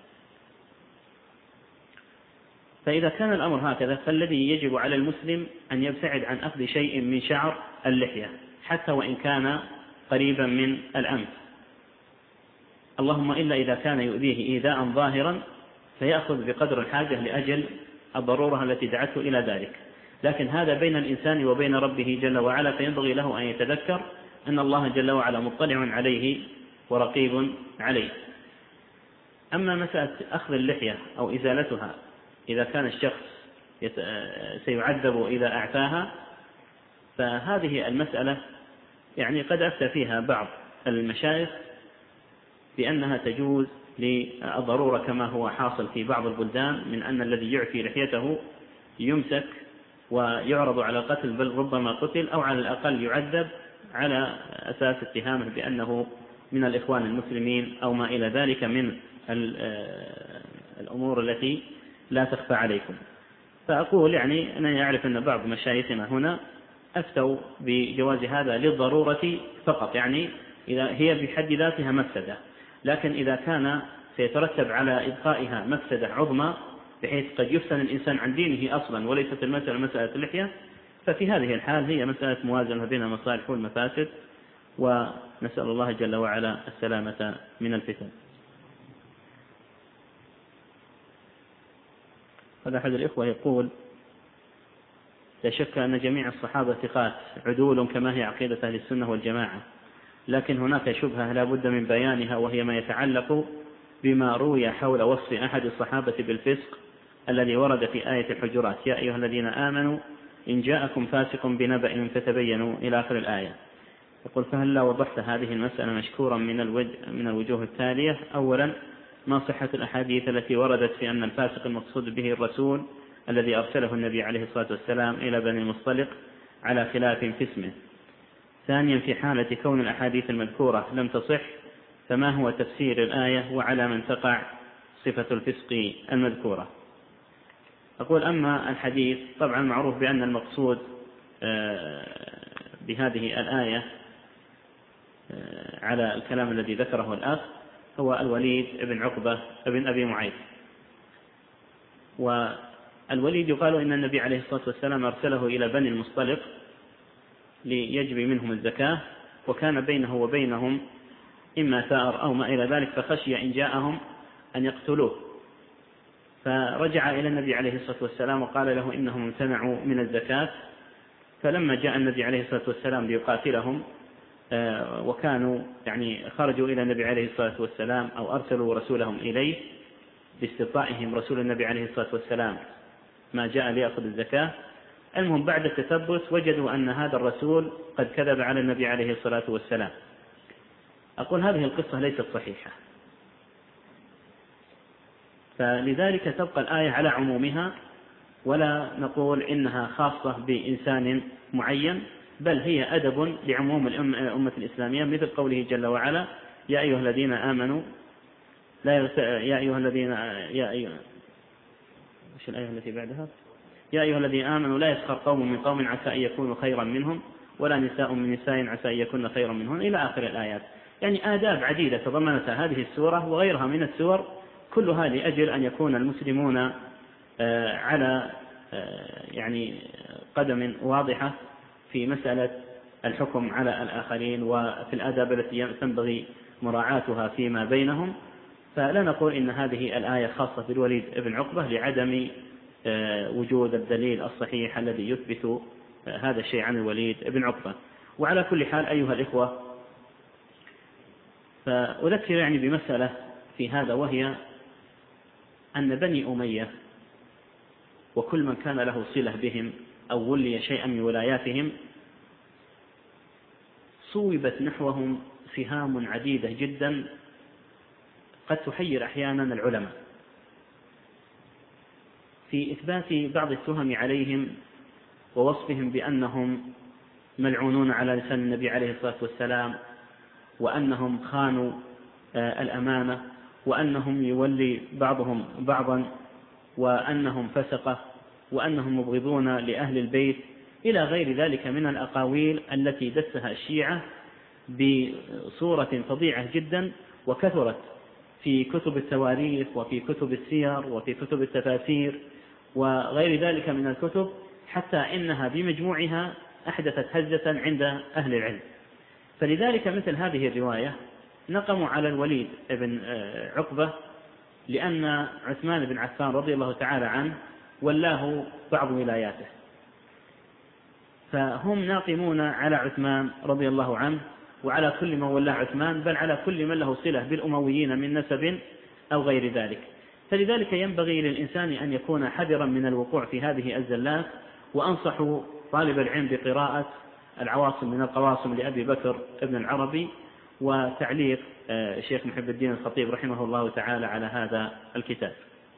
فإذا كان الأمر هكذا فالذي يجب على المسلم أن يبتعد عن أخذ شيء من شعر اللحية حتى وإن كان قريبا من الأنف، اللهم إلا إذا كان يؤذيه إيذاء ظاهرا فيأخذ بقدر الحاجة لأجل الضرورة التي دعته إلى ذلك، لكن هذا بين الإنسان وبين ربه جل وعلا، فينبغي له أن يتذكر أن الله جل وعلا مطلع عليه ورقيب عليه. أما مسألة أخذ اللحية أو إزالتها إذا كان الشخص سيعذب إذا أعفاها، فهذه المسألة يعني قد أفتى فيها بعض المشايخ بأنها تجوز للضرورة كما هو حاصل في بعض البلدان من أن الذي يعفي لحيته يمسك ويعرض على القتل، بل ربما قتل أو على الأقل يعذب على أساس اتهامه بأنه من الإخوان المسلمين أو ما إلى ذلك من الأمور التي لا تخفى عليكم. فأقول يعني أنا أعرف أن بعض مشايخنا هنا أفتوا بجواز هذا للضرورة فقط، يعني إذا هي بحد ذاتها مفسدة، لكن إذا كان سيترتب على إبقائها مفسدة عظمى بحيث قد يفتن الإنسان عن دينه أصلا وليست المسألة مسألة اللحية، ففي هذه الحال هي مسألة موازنة بين المصالح والمفاسد، ونسأل الله جل وعلا السلامة من الفتن. هذا أحد الإخوة يقول: لا شك أن جميع الصحابة ثقات عدول كما هي عقيدة أهل السنة والجماعة، لكن هناك شبهة لا بد من بيانها، وهي ما يتعلق بما روي حول وصف أحد الصحابة بالفسق الذي ورد في آية الحجرات: يا أيها الذين آمنوا إن جاءكم فاسق بنبأ فتبينوا إلى آخر الآية. يقول: فهل لا وضحت هذه المسألة مشكورا من الوجه من الوجوه التالية؟ أولا، ما صحة الأحاديث التي وردت في أن الفاسق المقصود به الرسول الذي أرسله النبي عليه الصلاة والسلام إلى بني المصطلق على خلاف في اسمه؟ ثانيا، في حالة كون الأحاديث المذكورة لم تصح فما هو تفسير الآية وعلى من تقع صفة الفسق المذكورة؟ أقول: أما الحديث طبعا معروف بأن المقصود بهذه الآية على الكلام الذي ذكره الأخ هو الوليد بن عقبة بن أبي معيط. والوليد يقال إن النبي عليه الصلاة والسلام أرسله إلى بني المصطلق ليجبي منهم الزكاة، وكان بينه وبينهم إما ثأر أو ما إلى ذلك، فخشي إن جاءهم أن يقتلوه، فرجع إلى النبي عليه الصلاة والسلام وقال له إنهم امتنعوا من الزكاة. فلما جاء النبي عليه الصلاة والسلام ليقاتلهم وكانوا يعني خرجوا إلى النبي عليه الصلاة والسلام أو أرسلوا رسولهم إليه باستطاعهم رسول النبي عليه الصلاة والسلام ما جاء ليأخذ الزكاة، المهم بعد التثبت وجدوا أن هذا الرسول قد كذب على النبي عليه الصلاة والسلام. أقول: هذه القصة ليست صحيحة، فلذلك تبقى الآية على عمومها، ولا نقول إنها خاصة بإنسان معين، بل هي أدب لعموم الأمة الإسلامية، مثل قوله جل وعلا: يا أيها الذين آمنوا لا يغت... يا أيها الذين يا أيها وش الآية التي بعدها؟ يا أيها الذين آمنوا لا يسخر قوم من قوم عسى أن يكونوا خيرا منهم ولا نساء من نساء عسى أن يكون خيرا منهم إلى آخر الآيات. يعني آداب عديدة تضمنتها هذه السورة وغيرها من السور، كلها لأجل أن يكون المسلمون على يعني قدم واضحة في مسألة الحكم على الآخرين وفي الآداب التي تنبغي مراعاتها فيما بينهم. فلا نقول إن هذه الآية خاصة بالوليد بن عقبة لعدم وجود الدليل الصحيح الذي يثبت هذا الشيء عن الوليد بن عقبة. وعلى كل حال أيها الإخوة، فأذكر يعني بمسألة في هذا، وهي أن بني أمية وكل من كان له صلة بهم أو ولي شيئا من ولاياتهم صوبت نحوهم سهام عديدة جدا قد تحير أحيانا العلماء في إثبات بعض التهم عليهم ووصفهم بأنهم ملعونون على لسان النبي عليه الصلاة والسلام، وأنهم خانوا الأمانة، وأنهم يولي بعضهم بعضا، وأنهم فسقة، وأنهم مبغضون لأهل البيت، إلى غير ذلك من الأقاويل التي دسها الشيعة بصورة فظيعة جدا، وكثرت في كتب التواريخ وفي كتب السير وفي كتب التفاسير وغير ذلك من الكتب، حتى إنها بمجموعها أحدثت هزة عند أهل العلم. فلذلك مثل هذه الرواية نقموا على الوليد بن عقبة لأن عثمان بن عفان رضي الله تعالى عنه ولاه بعض ولاياته، فهم ناقمون على عثمان رضي الله عنه وعلى كل من ولاه عثمان، بل على كل من له صلة بالأمويين من نسب أو غير ذلك. فلذلك ينبغي للإنسان أن يكون حذرا من الوقوع في هذه الزلات. وأنصح طالب العلم بقراءة العواصم من القواصم لأبي بكر ابن العربي وتعليق الشيخ محب الدين الخطيب رحمه الله تعالى على هذا الكتاب.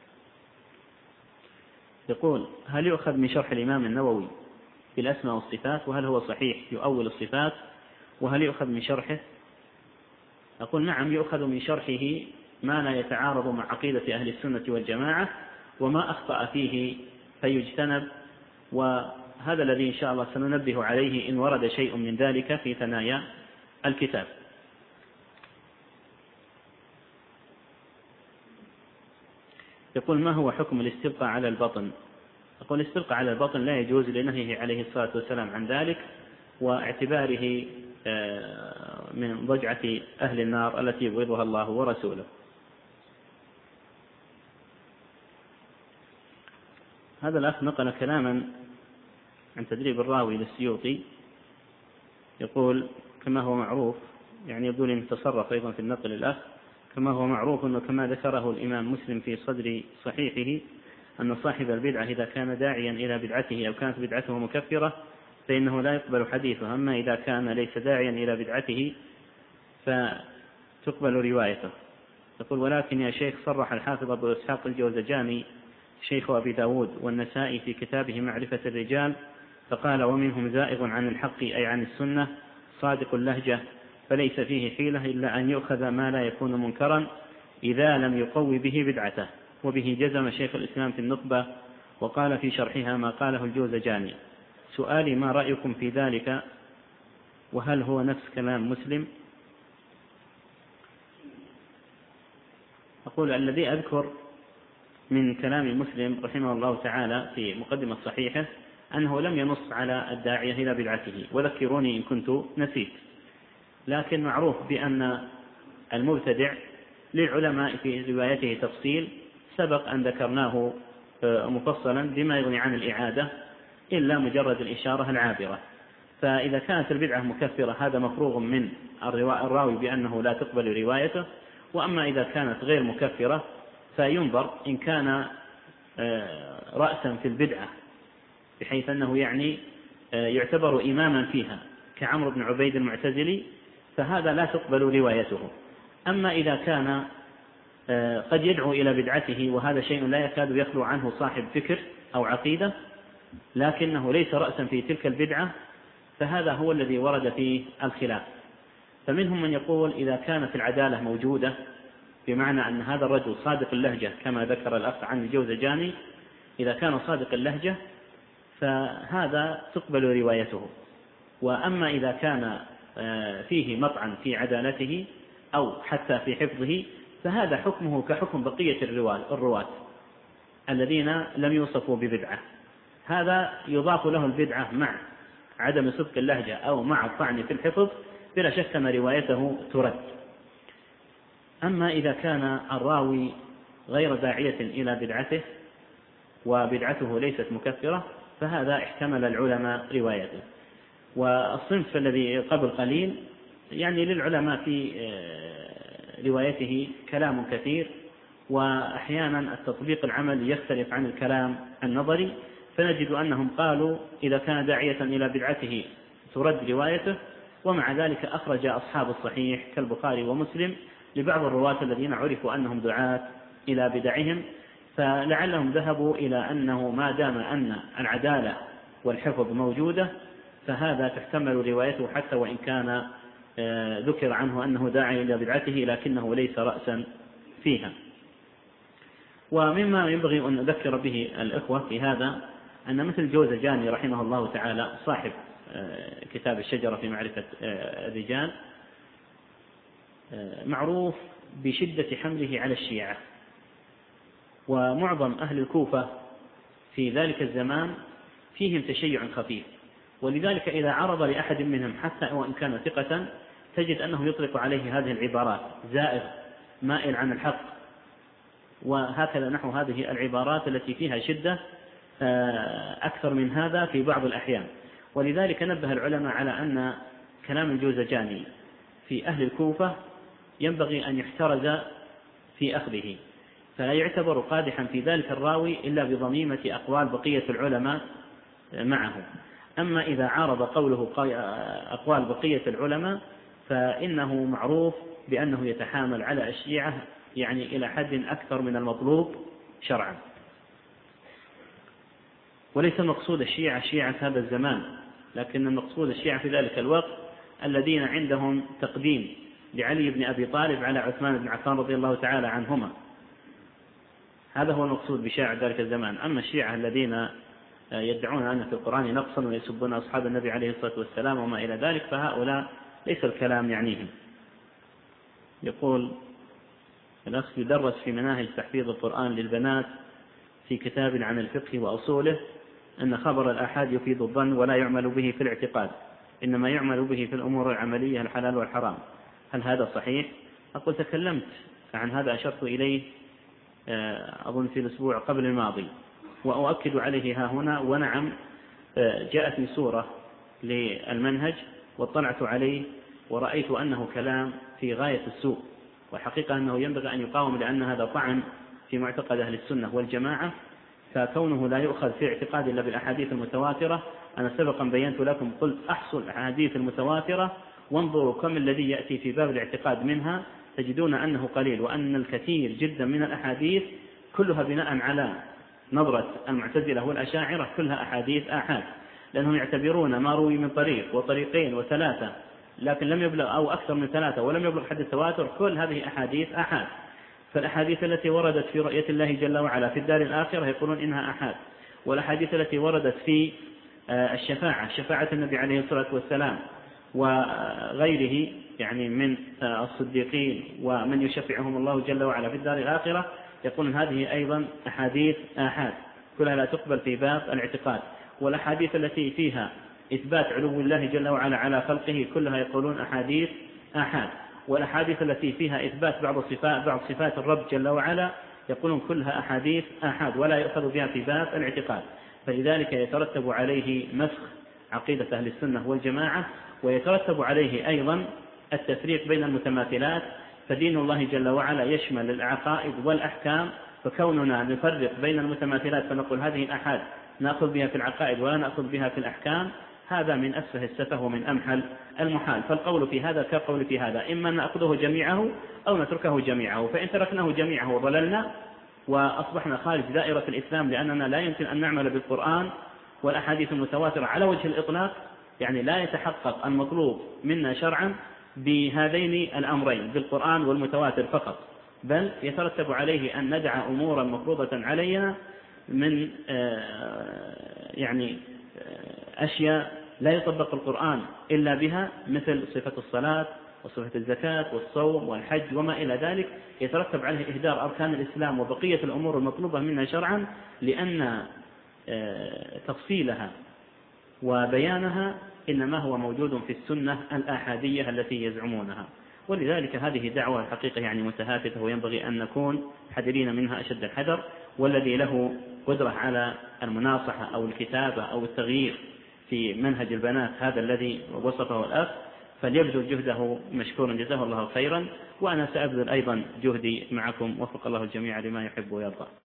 يقول: هل يؤخذ من شرح الإمام النووي في الأسماء والصفات؟ وهل هو صحيح يؤول الصفات؟ وهل يؤخذ من شرحه؟ أقول: نعم، يؤخذ من شرحه ما لا يتعارض مع عقيدة أهل السنة والجماعة، وما أخطأ فيه فيجتنب، وهذا الذي إن شاء الله سننبه عليه إن ورد شيء من ذلك في ثنايا الكتاب. يقول: ما هو حكم الاستبقاء على البطن؟ أقول: الاستبقاء على البطن لا يجوز لنهيه عليه الصلاة والسلام عن ذلك، واعتباره من ضجعة أهل النار التي يبغضها الله ورسوله. هذا الأخ نقل كلاما عن تدريب الراوي للسيوطي، يقول: كما هو معروف، يعني يبدو لي تصرف أيضا في النقل الأخ، كما هو معروف أنه كما ذكره الإمام مسلم في صدر صحيحه أن صاحب البدعة إذا كان داعيا إلى بدعته أو كانت بدعته مكفرة فإنه لا يقبل حديثه، أما إذا كان ليس داعيا إلى بدعته فتقبل روايته. يقول: ولكن يا شيخ، صرح الحافظ أبو إسحاق الجوزجاني شيخ أبي داود والنسائي في كتابه معرفة الرجال فقال: ومنهم زائغ عن الحق أي عن السنة صادق اللهجة، فليس فيه حيلة إلا أن يؤخذ ما لا يكون منكرا إذا لم يقوي به بدعته. وبه جزم شيخ الإسلام في النخبة، وقال في شرحها ما قاله الجوزجاني. سؤالي: ما رأيكم في ذلك؟ وهل هو نفس كلام مسلم؟ أقول: الذي أذكر من كلام مسلم رحمه الله تعالى في مقدمة صحيحه أنه لم ينص على الداعية إلى بدعته، وذكروني إن كنت نسيت، لكن معروف بأن المبتدع للعلماء في روايته تفصيل سبق أن ذكرناه مفصلا بما يغني عن الإعادة إلا مجرد الإشارة العابرة. فإذا كانت البدعة مكفرة هذا مفروغ من الراوي بأنه لا تقبل روايته، وأما إذا كانت غير مكفرة فينظر إن كان رأسا في البدعة بحيث أنه يعني يعتبر إماما فيها كعمرو بن عبيد المعتزلي فهذا لا تقبل روايته. أما إذا كان قد يدعو إلى بدعته وهذا شيء لا يكاد يخلو عنه صاحب فكر أو عقيدة لكنه ليس رأسا في تلك البدعة فهذا هو الذي ورد فيه الخلاف. فمنهم من يقول إذا كانت العدالة موجودة بمعنى أن هذا الرجل صادق اللهجة كما ذكر الأخ عن الجوزجاني، إذا كان صادق اللهجة فهذا تقبل روايته. وأما إذا كان فيه مطعن في عدالته أو حتى في حفظه فهذا حكمه كحكم بقية الرواة الذين لم يوصفوا ببدعة، هذا يضاف له البدعة مع عدم صدق اللهجة أو مع الطعن في الحفظ بلا شك أن روايته ترد. أما إذا كان الراوي غير داعية إلى بدعته وبدعته ليست مكفرة فهذا احتمل العلماء روايته. والصنف الذي قبل قليل يعني للعلماء في روايته كلام كثير، وأحيانا التطبيق العملي يختلف عن الكلام النظري، فنجد أنهم قالوا إذا كان داعية إلى بدعته ترد روايته، ومع ذلك أخرج أصحاب الصحيح كالبخاري ومسلم لبعض الرواة الذين عرفوا أنهم دعاة إلى بدعهم، فلعلهم ذهبوا إلى أنه ما دام أن العدالة والحفظ موجودة فهذا تحتمل روايته حتى وإن كان ذكر عنه أنه داعي إلى بدعته لكنه ليس رأسا فيها. ومما ينبغي أن نذكر به الإخوة في هذا أن مثل جوزجاني رحمه الله تعالى صاحب كتاب الشجرة في معرفة الرجال معروف بشدة حمله على الشيعة، ومعظم أهل الكوفة في ذلك الزمان فيهم تشيع خفيف، ولذلك إذا عرض لأحد منهم حتى وإن كان ثقة تجد أنه يطلق عليه هذه العبارات: زائغ، مائل عن الحق، وهكذا نحو هذه العبارات التي فيها شدة أكثر من هذا في بعض الأحيان. ولذلك نبه العلماء على أن كلام الجوزجاني في أهل الكوفة ينبغي أن يحترز في أخذه، فلا يعتبر قادحا في ذلك الراوي إلا بضميمة أقوال بقية العلماء معه. أما إذا عارض قوله أقوال بقية العلماء فإنه معروف بأنه يتحامل على الشيعة يعني إلى حد أكثر من المطلوب شرعا. وليس المقصود الشيعة شيعة هذا الزمان، لكن المقصود الشيعة في ذلك الوقت الذين عندهم تقديم لعلي بن أبي طالب على عثمان بن عفان رضي الله تعالى عنهما، هذا هو المقصود بشيعة ذلك الزمان. أما الشيعة الذين يدعون أن في القرآن نقصا ويسبون أصحاب النبي عليه الصلاة والسلام وما إلى ذلك فهؤلاء ليس الكلام يعنيهم. يقول الأخ: يدرس في مناهج تحفيظ القرآن للبنات في كتاب عن الفقه وأصوله أن خبر الآحاد يفيد الظن ولا يعمل به في الاعتقاد، إنما يعمل به في الأمور العملية الحلال والحرام، هل هذا صحيح؟ أقول تكلمت عن هذا، أشرت إليه أظن في الأسبوع قبل الماضي، وأؤكد عليه ها هنا. ونعم جاءتني سورة للمنهج واطلعت عليه ورأيت أنه كلام في غاية السوء، وحقيقة أنه ينبغي أن يقاوم لأن هذا طعن في معتقد أهل السنة والجماعة، فكونه لا يؤخذ في اعتقاد إلا بالأحاديث المتواترة. أنا سبقا بينت لكم قلت أحصل الأحاديث المتواترة وانظروا كم الذي يأتي في باب الاعتقاد منها، تجدون أنه قليل، وأن الكثير جدا من الأحاديث كلها بناء على نظرة المعتزلة والأشاعرة كلها أحاديث آحاد، لأنهم يعتبرون ما روي من طريق وطريقين وثلاثة لكن لم يبلغ أو أكثر من ثلاثة ولم يبلغ حد التواتر كل هذه أحاديث آحاد. فالأحاديث التي وردت في رؤية الله جل وعلا في الدار الآخرة يقولون إنها آحاد، والأحاديث التي وردت في الشفاعة، شفاعة النبي عليه الصلاة والسلام وغيره يعني من الصديقين ومن يشفعهم الله جل وعلا في الدار الآخرة، يقولون هذه أيضا أحاديث آحاد كلها لا تقبل في باب الاعتقاد. والأحاديث التي فيها إثبات علو الله جل وعلا على خلقه كلها يقولون أحاديث آحاد. والأحاديث التي فيها إثبات بعض صفات بعض صفات الرب جل وعلا يقولون كلها أحاديث آحاد ولا يؤخذ بها في باب الاعتقاد. فلذلك يترتب عليه مسخ عقيدة أهل السنة والجماعة، ويترتب عليه أيضا التفريق بين المتماثلات، فدين الله جل وعلا يشمل العقائد والأحكام، فكوننا نفرق بين المتماثلات فنقول هذه الأحاد نأخذ بها في العقائد ولا نأخذ بها في الأحكام، هذا من أسفه السفه ومن أمحل المحال. فالقول في هذا كقول في هذا، إما نأخذه جميعه أو نتركه جميعه، فإن تركناه جميعه ضللنا وأصبحنا خارج دائرة الإسلام، لأننا لا يمكن أن نعمل بالقرآن والأحاديث المتواترة على وجه الإطلاق، يعني لا يتحقق المطلوب منا شرعا بهذين الأمرين بالقرآن والمتواتر فقط، بل يترتب عليه أن ندع أمورا مفروضة علينا من يعني أشياء لا يطبق القرآن إلا بها، مثل صفة الصلاة وصفة الزكاة والصوم والحج وما إلى ذلك، يترتب عليه إهدار أركان الإسلام وبقية الأمور المطلوبة منا شرعا، لأن تفصيلها وبيانها إنما هو موجود في السنة الآحادية التي يزعمونها. ولذلك هذه دعوة الحقيقة يعني متهافتة، وينبغي أن نكون حذرين منها أشد الحذر. والذي له قدرة على المناصحة أو الكتابة أو التغيير في منهج البنات هذا الذي وصفه الأخ فليبذل جهده مشكورا جزاه الله خيرا، وأنا سأبذل أيضا جهدي معكم، وفق الله الجميع لما يحب ويرضى.